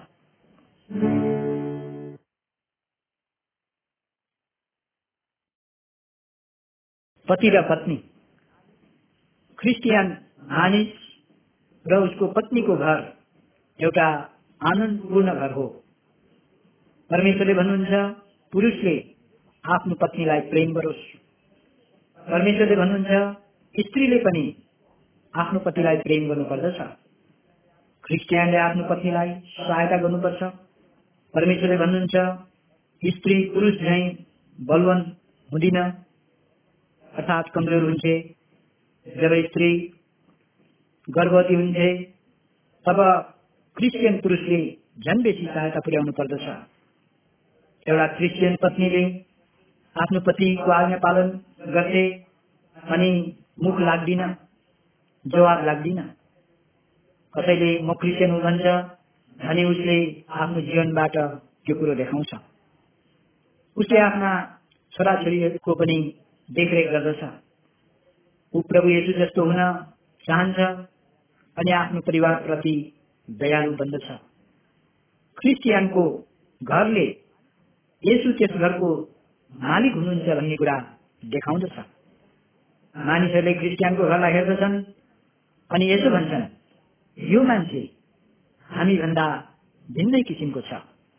पति र पत्नी, क्रिस्चियन मानिस र उसको पत्नीको घर एउटा आनन्दपूर्ण घर हो। परमेश्वरले भन्नुहुन्छ पुरुषले आफ्नो पत्नीलाई प्रेम गरोस्। परमेश्वरले भन्नुहुन्छ स्त्रीले पनि आफ्नो पतिलाई प्रेम गर्नुपर्दछ। क्रिस्चियनले आफ्नो पत्नीलाई सहायता गर्नुपर्छ। परमेश्वरले भन्नुहुन्छ स्त्री पुरुष झैं बलवान हुँदिन अर्थात कमजोर हुन्छे। जब स्त्री गर्भवती हुन्छे तब क्रिस्चियन पुरुषले झन् बेसी सहायता पुर्याउनु पर्दछ। एउटा क्रिस्चियन पत्नीले आफ्नो पतिको आज्ञा पालन गर्थे अनि मुख लाग्दिन, जवाब लाग्दिन। कसैले म क्रिस्चियन हुँ भन्छ अनि उसले आफ्नो जीवनबाट त्यो कुरो देखाउँछ। उसले आफ्ना छोराछोरीहरूको पनि देखरेख गर्दछ। ऊ प्रभु येशू जस्तो हुन चाहन्छ अनि आफ्नो परिवारप्रति दयालु बन्दछ। क्रिस्चियनको घरले येशू त्यस घरको मालिक हुनुहुन्छ भन्ने कुरा देखाउँदछ। मानिसहरूले क्रिस्चियनको घरलाई हेर्दछन् अनि यसो भन्छन् यो मान्छे हामी भन्दा भिन्नै किसिमको छ।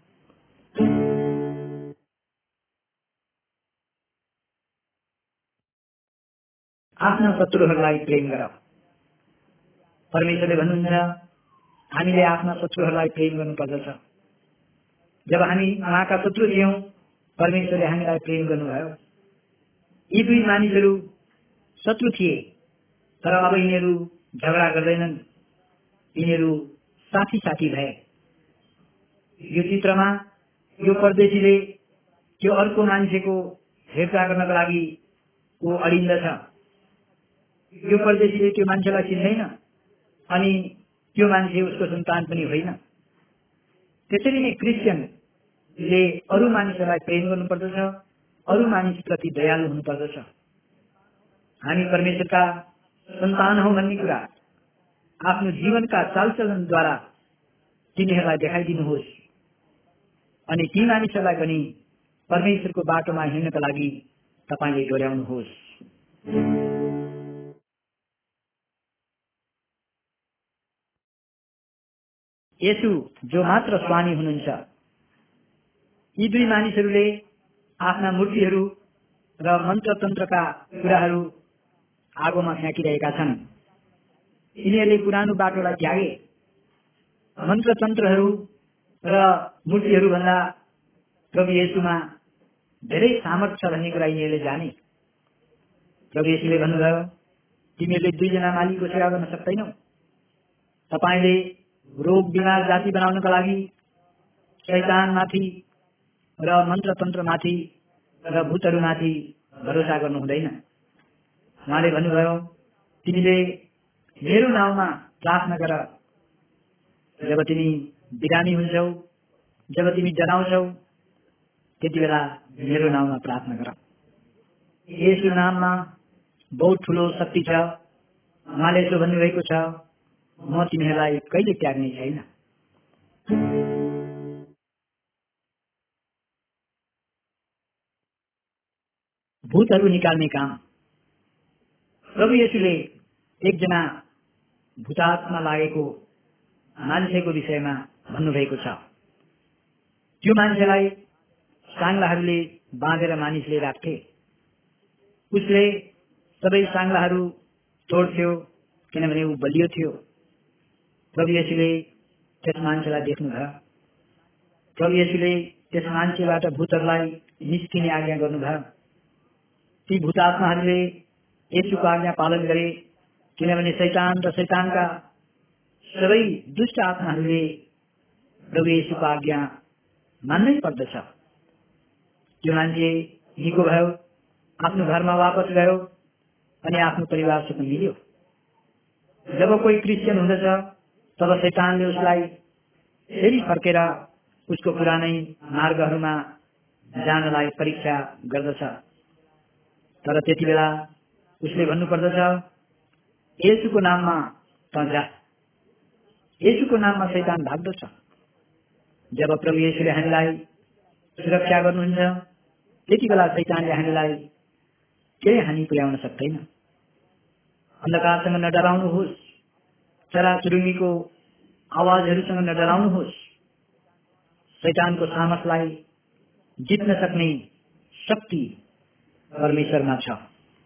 आफ्ना शत्रुहरूलाई प्रेम गर। परमेश्वरले भन्नुहुन्छ हामीले आफ्ना शत्रुहरूलाई प्रेम गर्नुपर्दछ। जब हामी उहाँका शत्रु थियौं परमेश्वरले हामीलाई प्रेम गर्नुभयो। यी दुई मानिसहरू शत्रु थिए तर अब यिनीहरू झगडा गर्दैनन्, यिनीहरू साथी साथी भए। यो चित्रमा यो परदेशीले त्यो अर्को मान्छेको हेरचाह गर्नको लागि ऊ अडिन्दछ। यो परदेशीले त्यो मान्छेलाई चिन्दैन अनि त्यो मान्छे उसको सन्तान पनि होइन। त्यसरी नै क्रिस्चियनले अरू मानिसहरूलाई प्रेम गर्नुपर्दछ, अरू मानिसप्रति दयालु हुनुपर्दछ। हामी परमेश्वरका सन्तान हौ भन्ने कुरा आफ्नो जीवनका चालचलनद्वारा तिनीहरूलाई देखाइदिनुहोस् अनि ती मानिसहरूलाई पनि परमेश्वरको बाटोमा हिँड्नका लागि तपाईले डोर्याउनुहोस्। येशू जो मात्र स्वामी हुनुहुन्छ। यी दुई मानिसहरूले आफ्ना मूर्तिहरू र मन्त्रतन्त्रका कुराहरू आगोमा फ्याँकिरहेका छन्। यिनीहरूले पुरानो बाटोलाई त्यागे। मन्त्रतन्त्रहरू र मूर्तिहरू भन्दा प्रभु येशूमा धेरै सामर्थ्य छ भन्ने कुरा यिनीहरूले जाने। प्रभु येशूले भन्नुभयो तिमीहरूले दुईजना मालिकको सेवा गर्न सक्दैनौ। तपाईले रोग बिमार जाति बनाउनका लागि शैतानमाथि र मन्त्रतन्त्रमाथि र भूतहरूमाथि भरोसा गर्नु हुँदैन। उहाँले भन्नुभयो तिमीले मेरो नाउँमा प्रार्थना गर। जब तिमी बिरामी हुन्छौ, जब तिमी डराउँछौ त्यति बेला मेरो नाउँमा प्रार्थना गर। यसको नाममा बहुत ठुलो शक्ति छ। उहाँले यसो भन्नुभएको छ म तिमीहरूलाई कहिले त्याग्ने छैन। भूतहरू निकाल्ने काम। प्रभु येशूले एकजना भूतात्मा लागेको मान्छेको विषयमा भन्नुभएको छ। त्यो मान्छेलाई साङ्लाहरूले बाँधेर मानिसले राख्थे। उसले सबै साङ्लाहरू तोड्थ्यो किनभने ऊ बलियो थियो। प्रभु येशूले त्यस मान्छेलाई देख्नुभयो। प्रभु येशूले त्यस मान्छेबाट भूतहरूलाई निस्किने आज्ञा गर्नुभयो। ती भूतात्माहरूले येशूको आज्ञा पालन गरे किनभने शैतान र शैतानका सबै दुष्ट आत्माहरूले प्रभु येशूको आज्ञा मान्नै पर्दछ। त्यो मान्छे निको भयो आफ्नो घरमा वापस गयो अनि आफ्नो परिवारसँग मिल्यो। जब कोही क्रिस्चियन हुँदछ तब शैतानले उसलाई फेरि फर्केर उसको पुरानै मार्गहरूमा जानलाई परीक्षा गर्दछ। तर त्यति बेला उसले भन्नुपर्दछ, येशूको नाममा त जा। येशूको नाममा शैतान भाग्दछ। जब प्रभु येशूले हामीलाई सुरक्षा गर्नुहुन्छ त्यति बेला शैतानले हामीलाई केही हानि पुर्याउन सक्दैन। अन्धकारसँग नडराउनुहोस्, चराचुरुङ्गीको आवाजहरूसँग नडराउनुहोस्। शैतानको सामसलाई जित्न सक्ने शक्ति परमेश्वरमा छ।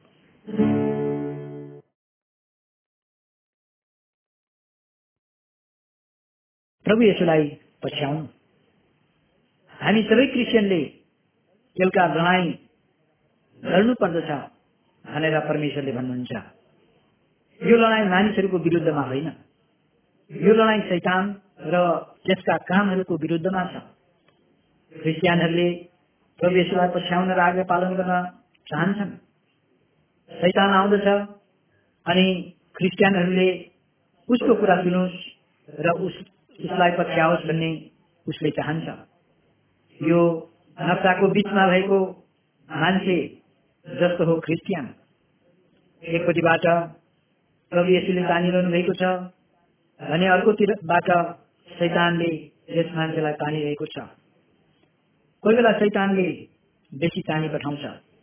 प्रभु येशूलाई पछ्याउनु। हामी सबै क्रिस्चियनले एउटा लडाईँ लड्नु पर्दछ भनेर परमेश्वरले भन्नुहुन्छ। यो लडाईँ मानिसहरूको विरुद्धमा होइन, यो लडाईँ शैतान र त्यसका कामहरूको विरुद्धमा छ। क्रिस्चियनहरूले प्रभु येशूलाई पछ्याउन र आज्ञा पालन गर्न चाहन्छन्। शैतान आउँदछ अनि क्रिस्चियनहरूले उसको कुरा सुनोस् र उस उसलाई पछ्याओस् भन्ने उसले चाहन्छ। यो नक्साको बीचमा भएको मान्छे जस्तो हो क्रिस्चियन। एकपट्टिबाट प्रभु येशूले तानिरहनु भएको छ भने अर्कोतिरबाट शैतानले यस मान्छेलाई तानिरहेको छ। कोही बेला शैतानले बेसी तानी पठाउँछ।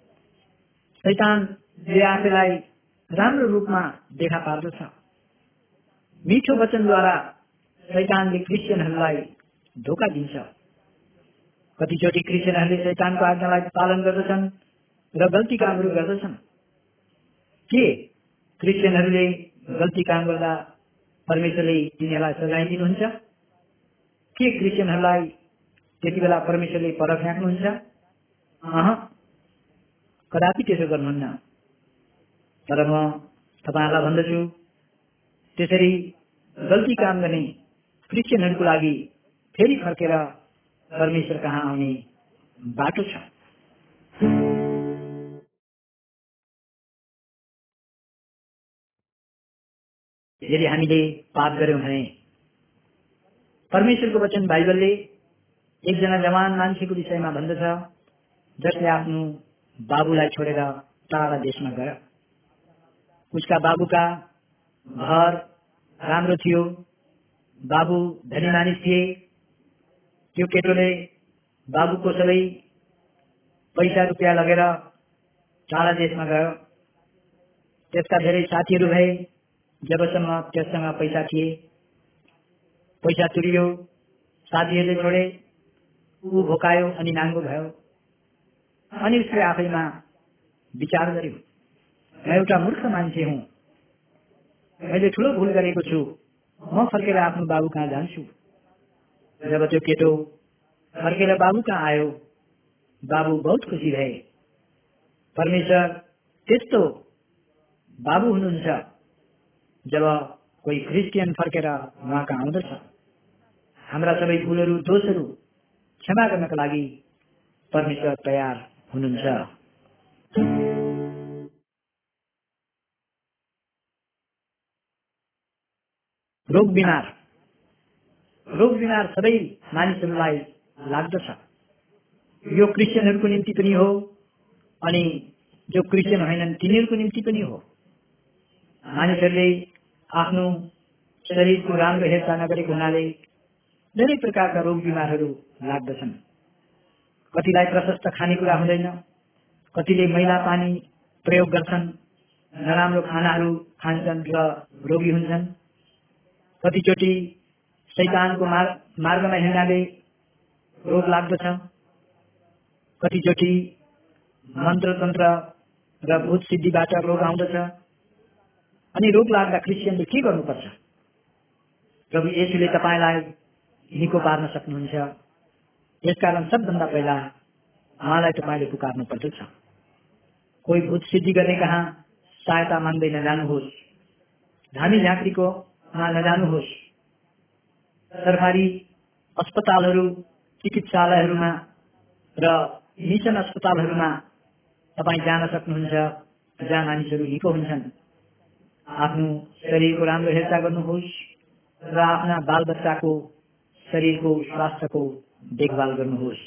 शैतानले आफैलाई राम्रो रूपमा देखा पार्दछ। मिठो वचनद्वारा शैतानले क्रिस्चियनहरूलाई धोका दिन्छ। कतिचोटि क्रिस्चियनहरूले शैतानको आज्ञालाई पालन गर्दछन् र गल्ती कामहरू गर्दछन्। के क्रिस्चियनहरूले गल्ती काम गर्दा परमेश्वरले तिनीहरूलाई सजाय दिनुहुन्छ? के क्रिस्चियनहरूलाई त्यति बेला परमेश्वरले पर फ्याँक्नुहुन्छ? अह, कदापि त्यसो गर्नुहुन्न। तर म तपाईँहरूलाई भन्दछु, त्यसरी गल्ती काम गर्ने क्रिस्चियनहरूको लागि फेरि फर्केर परमेश्वर कहाँ आउने बाटो छ। यदि हामीले पाप गर्यौं भने परमेश्वरको वचन बाइबलले एकजना जवान मान्छेको विषयमा भन्दछ जसले आफ्नो बाबुलाई छोडेर टाढा देशमा गयो। उसका बाबुका घर राम्रो थियो, बाबु धनी मानिस थिए। त्यो केटोले बाबुको सबै पैसा रुपियाँ लगेर टाढा देशमा गयो। त्यसका धेरै साथीहरू भए। जबसम्म त्यससँग पैसा थिए, पैसा चुरियो, साथीहरूले छोडे, ऊ भोकायो अनि नाङ्गो भयो। अनि उसले आफैमा विचार गर्यो, म एउटा मूर्ख मान्छे हुँ, मैले ठुलो भूल गरेको छु, म फर्केर आफ्नो बाबु कहाँ जान्छु। जब त्यो केटो फर्केर बाबु कहाँ आयो, बाबु बहुत खुसी भए। परमेश्वर त्यस्तो बाबु हुनुहुन्छ जब कोही क्रिस्चियन फर्केर उहाँ कहाँ आउँदछ। हाम्रा सबै भूलहरू, दोषहरू क्षमा गर्नका लागि परमेश्वर तयार हुनुहुन्छ। रोग बिमार रोग बिमार सबै मानिसहरूलाई लाग्दछ। यो क्रिस्चियनहरूको निम्ति पनि हो अनि जो क्रिस्चियन होइनन् तिनीहरूको निम्ति पनि हो। मानिसहरूले आफ्नो शरीरको राम्रो हेरचाह नगरेको हुनाले धेरै प्रकारका रोग बिमारहरू लाग्दछन्। कतिलाई प्रशस्त खानेकुरा हुँदैन, कतिले मैला पानी प्रयोग गर्छन्, नराम्रो खानाहरू खान्छन् र रोगी हुन्छन्। कतिचोटि शैतानको मार्गमा हिँड्नाले रोग लाग्दछ। कतिचोटि मन्त्र तन्त्र र भूत सिद्धिबाट रोग आउँदछ। अनि रोग लाग्दा क्रिस्चियनले के गर्नुपर्छ? प्रभु येशूले तपाईँलाई निको पार्न सक्नुहुन्छ। यसकारण सबभन्दा पहिला उहाँलाई तपाईँले पुकार्नु पर्दछ। कोही भूत सिद्धि गर्ने कहाँ सहायता माग्दै नजानुहोस्। धामी झाँक्रीको मा नजानुहोस्। सरकारी अस्पतालहरू, चिकित्सालयहरूमा र मिसन अस्पतालहरूमा तपाईँ जान सक्नुहुन्छ जहाँ मानिसहरू निको हुन्छन्। आफ्नो शरीरको राम्रो हेरचाह गर्नुहोस् र आफ्ना बालबच्चाको शरीरको स्वास्थ्यको देखभाल गर्नुहोस्।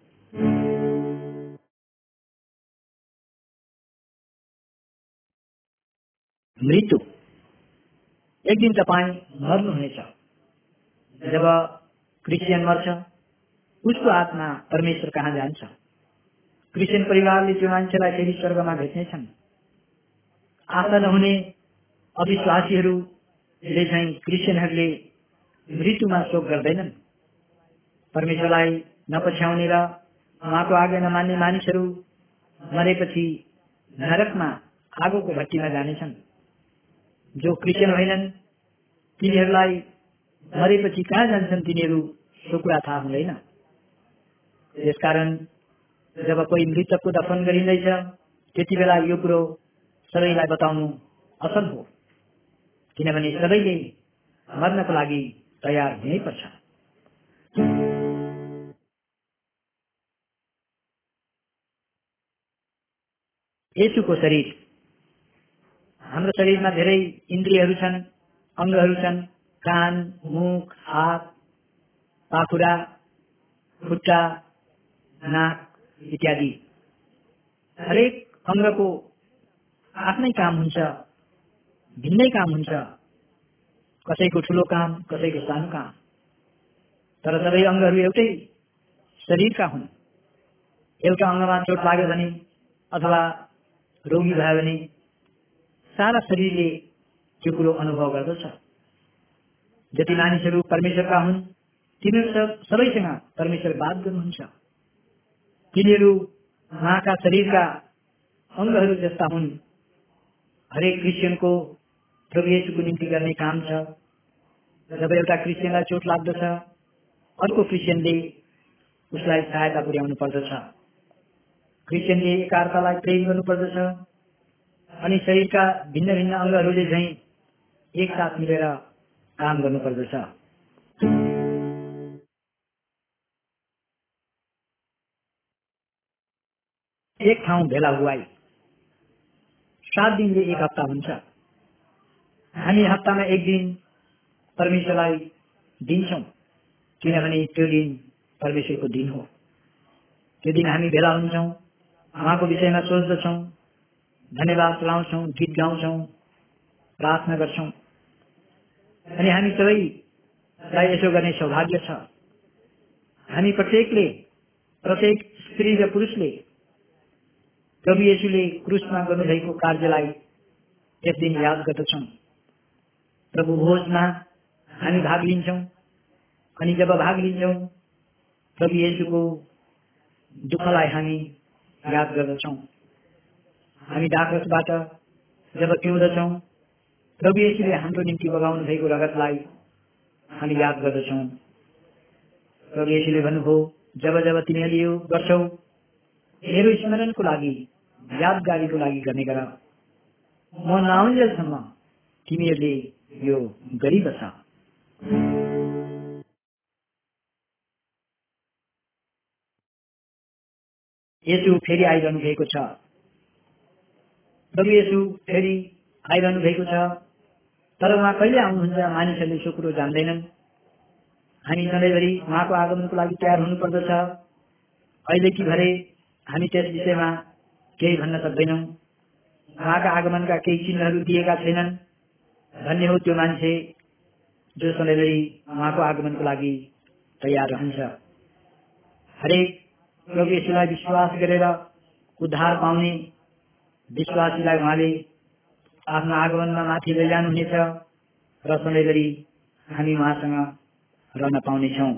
मृत्यु एक दिन तपाईँ मर्नुहुनेछ। जब क्रिस्चियन मर्छ उसको आत्मा परमेश्वर कहाँ जान्छ। क्रिस्चियन परिवारले त्यो मान्छेलाई फेरि स्वर्गमा भेट्नेछन्। आशा नहुने अविश्वासीहरूले चाहिँ क्रिस्चियनहरूले मृत्युमा शोक गर्दैनन्। परमेश्वरलाई नपछ्याउने र उहाँको आज्ञा नमान्ने मानिसहरू मरेपछि नरकमा आगोको भट्टीमा जानेछन्। जो क्रिस्चियन होइनन् तिनीहरूलाई मरेपछि कहाँ जान्छन् तिनीहरूको कुरा थाहा हुँदैन। त्यसकारण जब कोही मृतकको दफन गरिँदैछ त्यति बेला यो कुरो सबैलाई बताउनु असल हो, किनभने सबैले मर्नको लागि तयार हुनैपर्छ। येशूको शरीर। हाम्रो शरीरमा धेरै इन्द्रियहरू छन्, अङ्गहरू छन्। कान, मुख, हात, पाखुरा, खुट्टा, नाक इत्यादि। हरेक अङ्गको आफ्नै काम हुन्छ, भिन्नै काम हुन्छ। कसैको ठुलो काम, कसैको सानो काम, तर सबै अङ्गहरू एउटै शरीरका हुन्। एउटा अङ्गमा चोट लाग्यो भने अथवा रोगी भयो भने सारा शरीरले त्यो कुरो अनुभव गर्दछ। जति मानिसहरू परमेश्वरका हुन् तिनीहरू सबैसँग परमेश्वर बात गर्नुहुन्छ। तिनीहरू उहाँका शरीरका अङ्गहरू जस्ता हुन्। हरेक क्रिस्चियनको प्रभु येशूको निम्ति गर्ने काम छ। जब एउटा क्रिस्चियनलाई चोट लाग्दछ अर्को क्रिस्चियनले उसलाई सहायता पुर्याउनु पर्दछ। क्रिस्चियनले एकाअर्कालाई प्रेम गर्नुपर्दछ अनि शरीरका भिन्न भिन्न अङ्गहरूले झैँ एकसाथ मिलेर काम गर्नुपर्दछ। एक ठाउँ भेला हुआई। सात दिनले एक हप्ता हुन्छ। हामी हप्तामा एक दिन परमेश्वरलाई दिन्छौँ, किनभने त्यो दिन परमेश्वरको दिन हो। त्यो दिन हामी भेला हुन्छौँ, उहाँको विषयमा सोच्दछौँ, धन्यवाद चलाउँछौँ, गीत गाउँछौँ, प्रार्थना गर्छौँ। अनि हामी सबैलाई यसो गर्ने सौभाग्य छ। हामी प्रत्येकले, प्रत्येक स्त्री र पुरुषले प्रभु येशूले क्रुसमा गर्नुभएको कार्यलाई त्यस दिन याद गर्दछौँ। प्रभु भोजमा हामी भाग लिन्छौँ अनि जब भाग लिन्छौँ प्रभु येशूको दुःखलाई हामी याद गर्दछौँ। हामी डाकरसबाट जब पिउँदछौँ प्रभु येशूले हाम्रो निम्ति बगाउनु भएको रगतलाई हामी याद गर्दछौँ। प्रभु येशूले भन्नुभयो, जब जब तिमीहरूले यो गर्छौ मेरो स्मरणको लागि, यादगारीको लागि गर्ने गर। म नआउन्जेलसम्म तिमीहरूले यो गरिबस। येशू फेरि आइरहनु भएको छ। प्रभु येशू फेरि आइरहनु भएको छ, तर उहाँ कहिले आउनुहुन्छ मानिसहरूले सो कुरो जान्दैनन्। हामी सधैँभरि उहाँको आगमनको लागि तयार हुनुपर्दछ। अहिले कि भरे हामी त्यस विषयमा केही भन्न सक्दैनौँ। उहाँका आगमनका केही चिन्हहरू दिएका छैनन्। धन्य हो त्यो मान्छे जो सधैँभरि उहाँको आगमनको लागि तयार रहन्छ। हरेक प्रभु येशूलाई विश्वास गरेर उद्धार पाउने विश्वासीलाई उहाँले आफ्नो आगमनमा माथि लैजानुहुनेछ र सधैँभरि हामी उहाँसँग रहन पाउनेछौँ।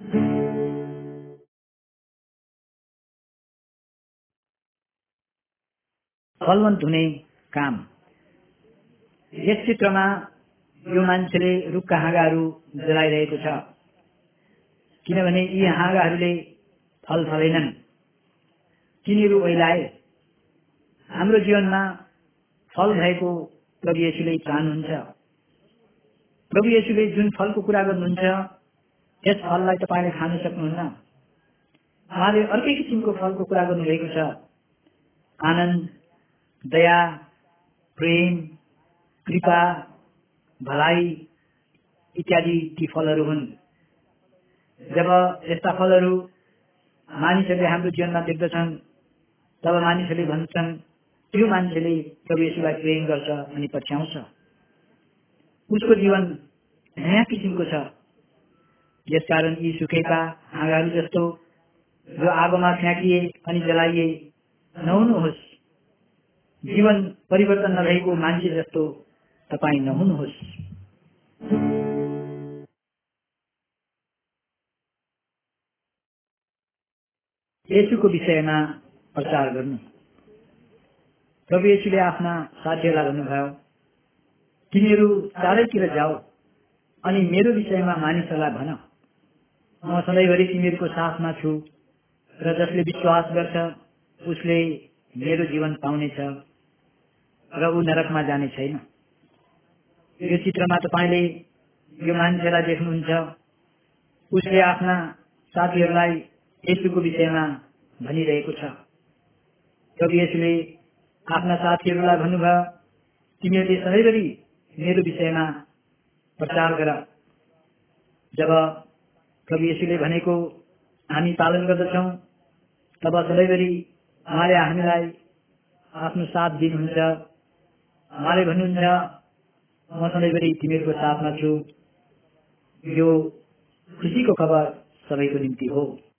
फलवन्त हुने काम। यस चित्रमा यो मान्छेले रुखका हाँगाहरू जलाइरहेको छ, किनभने यी हाँगाहरूले फल फलेनन्। तिनीहरू ओइलाए। हाम्रो जीवनमा फल भएको प्रभु येशूले चाहनुहुन्छ। प्रभु येशूले जुन फलको कुरा गर्नुहुन्छ त्यस फललाई तपाईँले खान सक्नुहुन्न। उहाँले अर्कै किसिमको फलको कुरा गर्नुभएको छ। आनन्द, दया, प्रेम, कृपा, भलाइ इत्यादि ती फलहरू हुन्। जब यस्ता फलहरू मानिसहरूले हाम्रो जीवनमा देख्दछन् तब मानिसहरूले भन्छन् त्यो मान्छेले प्रभु येशूलाई प्रेम गर्छ अनि पछ्याउँछ, उसको जीवन नयाँ किसिमको छ। यसकारण यी सुकेका हाँगाहरू जस्तो जो आगोमा फ्याँकिए अनि जलाइए नहुनुहोस्। जीवन परिवर्तन नभएको मान्छे जस्तो तपाईँ नहुनुहोस्। येशूको विषयमा प्रचार गर्नु। प्रभु येशूले आफ्ना साथीहरूलाई भन्नुभयो, तिमीहरू चारैतिर जाऊ अनि मेरो विषयमा मानिसहरूलाई भन, म सधैँभरि तिमीहरूको साथमा छु र जसले विश्वास गर्छ उसले मेरो जीवन पाउनेछ र ऊ नरकमा जाने छैन। यो चित्रमा तपाईँले यो मान्छेलाई देख्नुहुन्छ, उसले आफ्ना साथीहरूलाई येशूको विषयमा भनिरहेको छ। प्रभु येशूले आफ्ना साथीहरूलाई भन्नुभयो, तिमीहरूले सधैँभरि मेरो विषयमा प्रचार गर। जब प्रभु येशूले भनेको हामी पालन गर्दछौँ तब सधैँभरि उहाँले हामीलाई आफ्नो साथ दिनुहुन्छ। उहाँले भन्नुहुन्छ, म सधैँभरि तिमीहरूको साथमा छु। यो खुसीको खबर सबैको निम्ति हो।